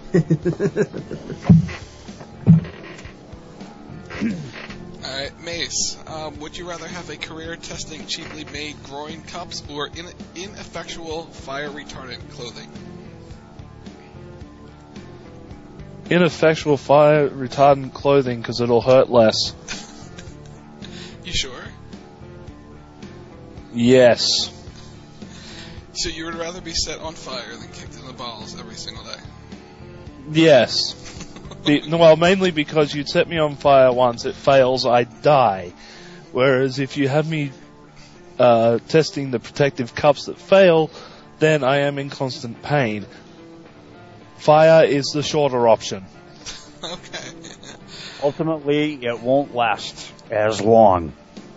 Alright, Mace, um, would you rather have a career testing cheaply made groin cups or in- ineffectual fire-retardant clothing? Ineffectual fire-retardant clothing because it'll hurt less. You sure? Yes. So you would rather be set on fire than kicked in the balls every single day? Yes. Be, well, mainly because you'd set me on fire once, it fails, I die. Whereas if you have me uh, testing the protective cups that fail, then I am in constant pain. Fire is the shorter option. Okay. Ultimately, it won't last as long.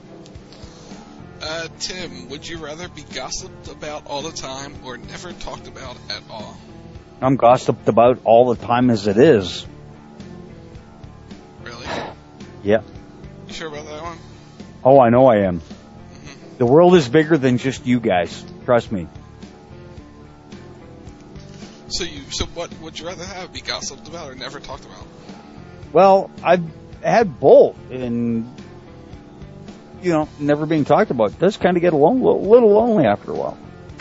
Uh, Tim, would you rather be gossiped about all the time or never talked about at all? I'm gossiped about all the time as it is. Really? Yeah. You sure about that one? Oh, I know I am. Mm-hmm. The world is bigger than just you guys. Trust me. So you, so what would you rather have? Be gossiped about or never talked about? Well, I've had both, and you know, never being talked about. It does kind of get a little, little lonely after a while.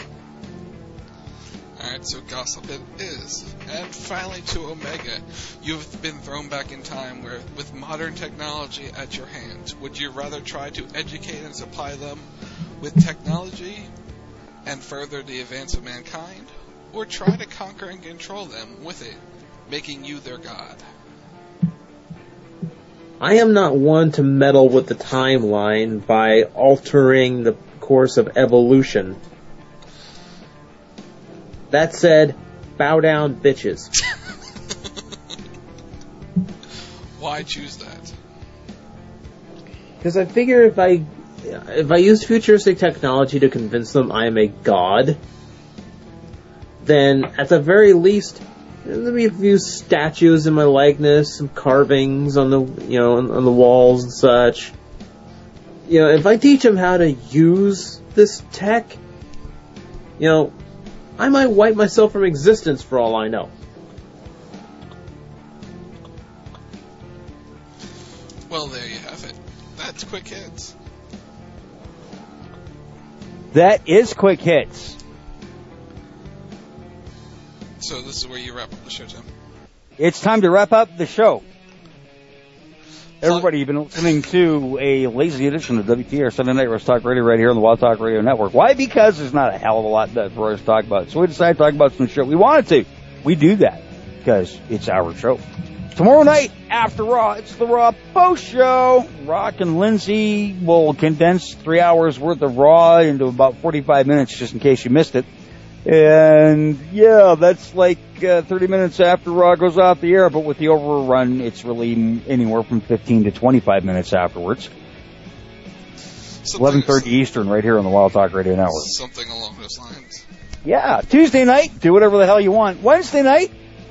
Alright, so gossip it is. And finally to Omega. You've been thrown back in time where, with modern technology at your hands, would you rather try to educate and supply them with technology and further the advance of mankind, or try to conquer and control them with it, making you their god? I am not one to meddle with the timeline by altering the course of evolution. That said, bow down, bitches. Why choose that? Because I figure if I if I use futuristic technology to convince them I am a god, then at the very least, there'll be a few statues in my likeness, some carvings on the you know on, on the walls and such. You know, if I teach them how to use this tech, you know, I might wipe myself from existence for all I know. Well, there you have it. That's Quick Hits. That is Quick Hits. So this is where you wrap up the show, Tim. It's time to wrap up the show. Everybody, you've been listening to a lazy edition of W T R Sunday Night Roast Talk Radio right here on the Wild Talk Radio Network. Why? Because there's not a hell of a lot for us to talk about. So we decided to talk about some shit we wanted to. We do that because it's our show. Tomorrow night after Raw, it's the Raw Post Show. Rock and Lindsay will condense three hours worth of Raw into about forty-five minutes just in case you missed it. And yeah, that's like uh, thirty minutes after Raw goes off the air, but with the overrun, it's really anywhere from fifteen to twenty-five minutes afterwards. eleven thirty Eastern, right here on the Wild Talk Radio Network. Something along those lines. Yeah, Tuesday night, do whatever the hell you want. Wednesday night,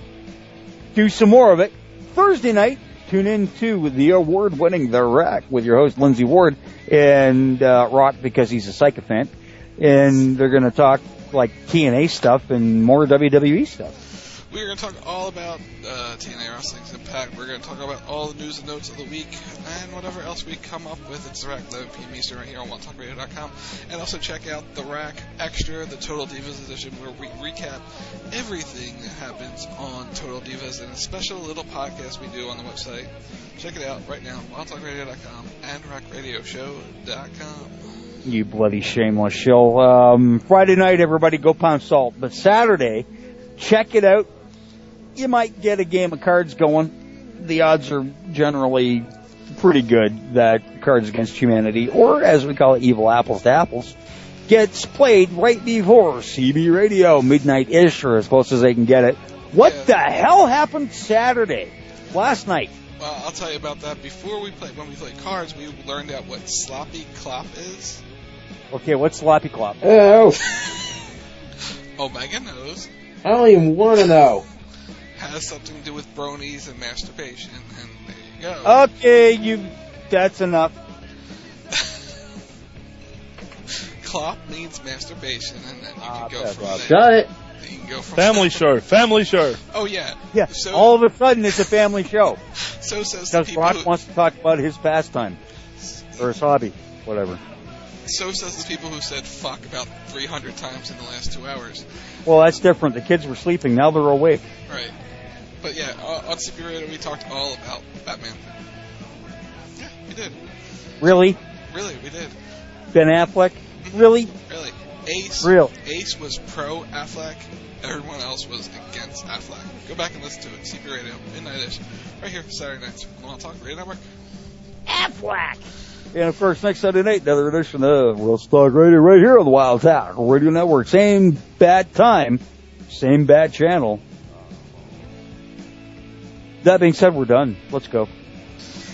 do some more of it. Thursday night, tune in to the award-winning The Rack with your host, Lindsay Ward, and uh, Rock because he's a sycophant. And they're going to talk like T N A stuff and more W W E stuff. We're going to talk all about uh, T N A Wrestling's Impact. We're going to talk about all the news and notes of the week and whatever else we come up with. It's The Rack, eleven p.m. Eastern, right here on wild talk radio dot com. And also check out The Rack Extra, the Total Divas edition, where we recap everything that happens on Total Divas in a special little podcast we do on the website. Check it out right now, wild talk radio dot com and rack radio show dot com. You bloody shameless shill. Um, Friday night, everybody go pound salt. But Saturday, check it out. You might get a game of cards going. The odds are generally pretty good that Cards Against Humanity, or as we call it, Evil Apples to Apples, gets played right before C B Radio, midnight-ish, or as close as they can get it. What yeah. the hell happened Saturday? Last night. Well, I'll tell you about that. Before we played, when we played cards, we learned out what sloppy clop is. Okay, what's sloppy clop? Oh. Omega knows. I don't even want to know. Has something to do with bronies and masturbation, and there you go. Okay, you. That's enough. Clop means masturbation, and then you ah, can go from Rob. there. Got it. You can go from family show, family show. Oh yeah. Yeah. So, all of a sudden, it's a family show. So says the because people Rock who, wants to talk about his pastime or his hobby, whatever. So says the people who said fuck about three hundred times in the last two hours. Well, that's different. The kids were sleeping. Now they're awake. Right. But yeah, uh, on C B Radio we talked all about Batman. Yeah, we did. Really? Really, we did. Ben Affleck? Really? Really. Ace. Real. Ace was pro Affleck. Everyone else was against Affleck. Go back and listen to it. C B Radio, midnight-ish. Right here, Saturday nights. Wild Talk Radio Network. Affleck! And of course, next Saturday night, another edition of Wild Talk Radio right here on the Wild Talk Radio Network. Same bad time, same bad channel. That being said, we're done. Let's go. P-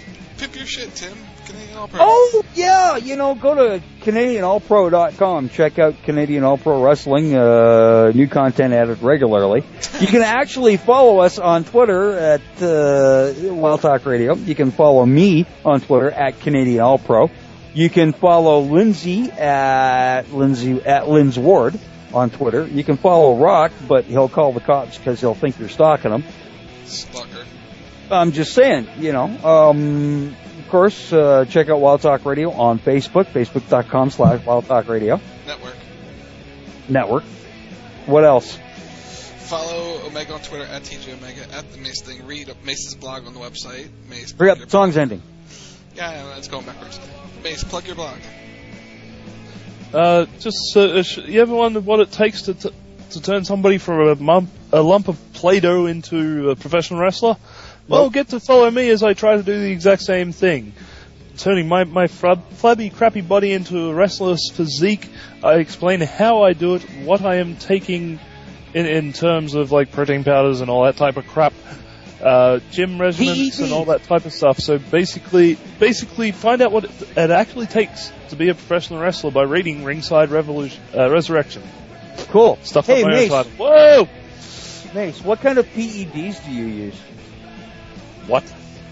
Plug your shit, Tim. Canadian All Pro. Oh, yeah, you know, go to Canadian All Pro dot com. Check out Canadian All Pro Wrestling. Uh, new content added regularly. You can actually follow us on Twitter at uh, Wild Talk Radio. You can follow me on Twitter at Canadian All Pro. You can follow Lindsay at Lindsay at Linz Ward on Twitter. You can follow Rock, but he'll call the cops because he'll think you're stalking him. Stalker. I'm just saying, you know. Um, of course, uh, check out Wild Talk Radio on Facebook, facebook.com slash Wild Talk Radio. Network. Network. What else? Follow Omega on Twitter at T J Omega, at the Mace Thing. Read Mace's blog on the website. Mace. Hurry up, the song's ending. Yeah, yeah, it's going backwards. Mace, plug your blog. Uh, just, uh, you ever wondered what it takes to t- to turn somebody from a, mum- a lump of Play-Doh into a professional wrestler? Well, Nope. get to follow me as I try to do the exact same thing. Turning my, my flab- flabby, crappy body into a wrestler's physique, I explain how I do it, what I am taking in, in terms of, like, protein powders and all that type of crap, uh, gym regimens and all that type of stuff. So basically, basically find out what it, it actually takes to be a professional wrestler by reading Ringside Revolution, uh, Resurrection. Cool. Stuff Hey, on my own Mace. title. Whoa! Mace, what kind of P E Ds do you use? What?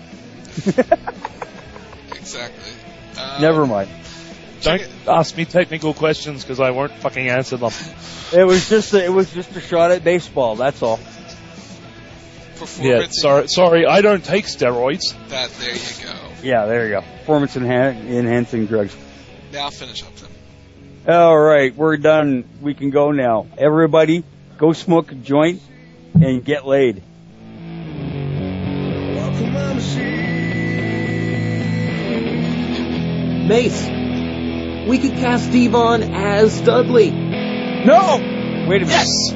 Exactly. Um, Never mind. Don't ask me technical questions because I won't fucking answer them. It was just a, it was just a shot at baseball. That's all. Yeah, sorry, sorry, I don't take steroids. That, there you go. Yeah, there you go. Performance enhan- enhancing drugs. Now finish up, Tim. All right, we're done. We can go now. Everybody, go smoke a joint and get laid. Mace, we could cast Devon as Dudley. No! Wait a minute. Yes!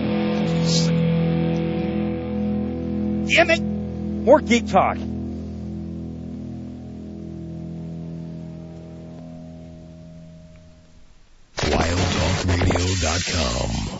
Damn it! More geek talk. wild talk radio dot com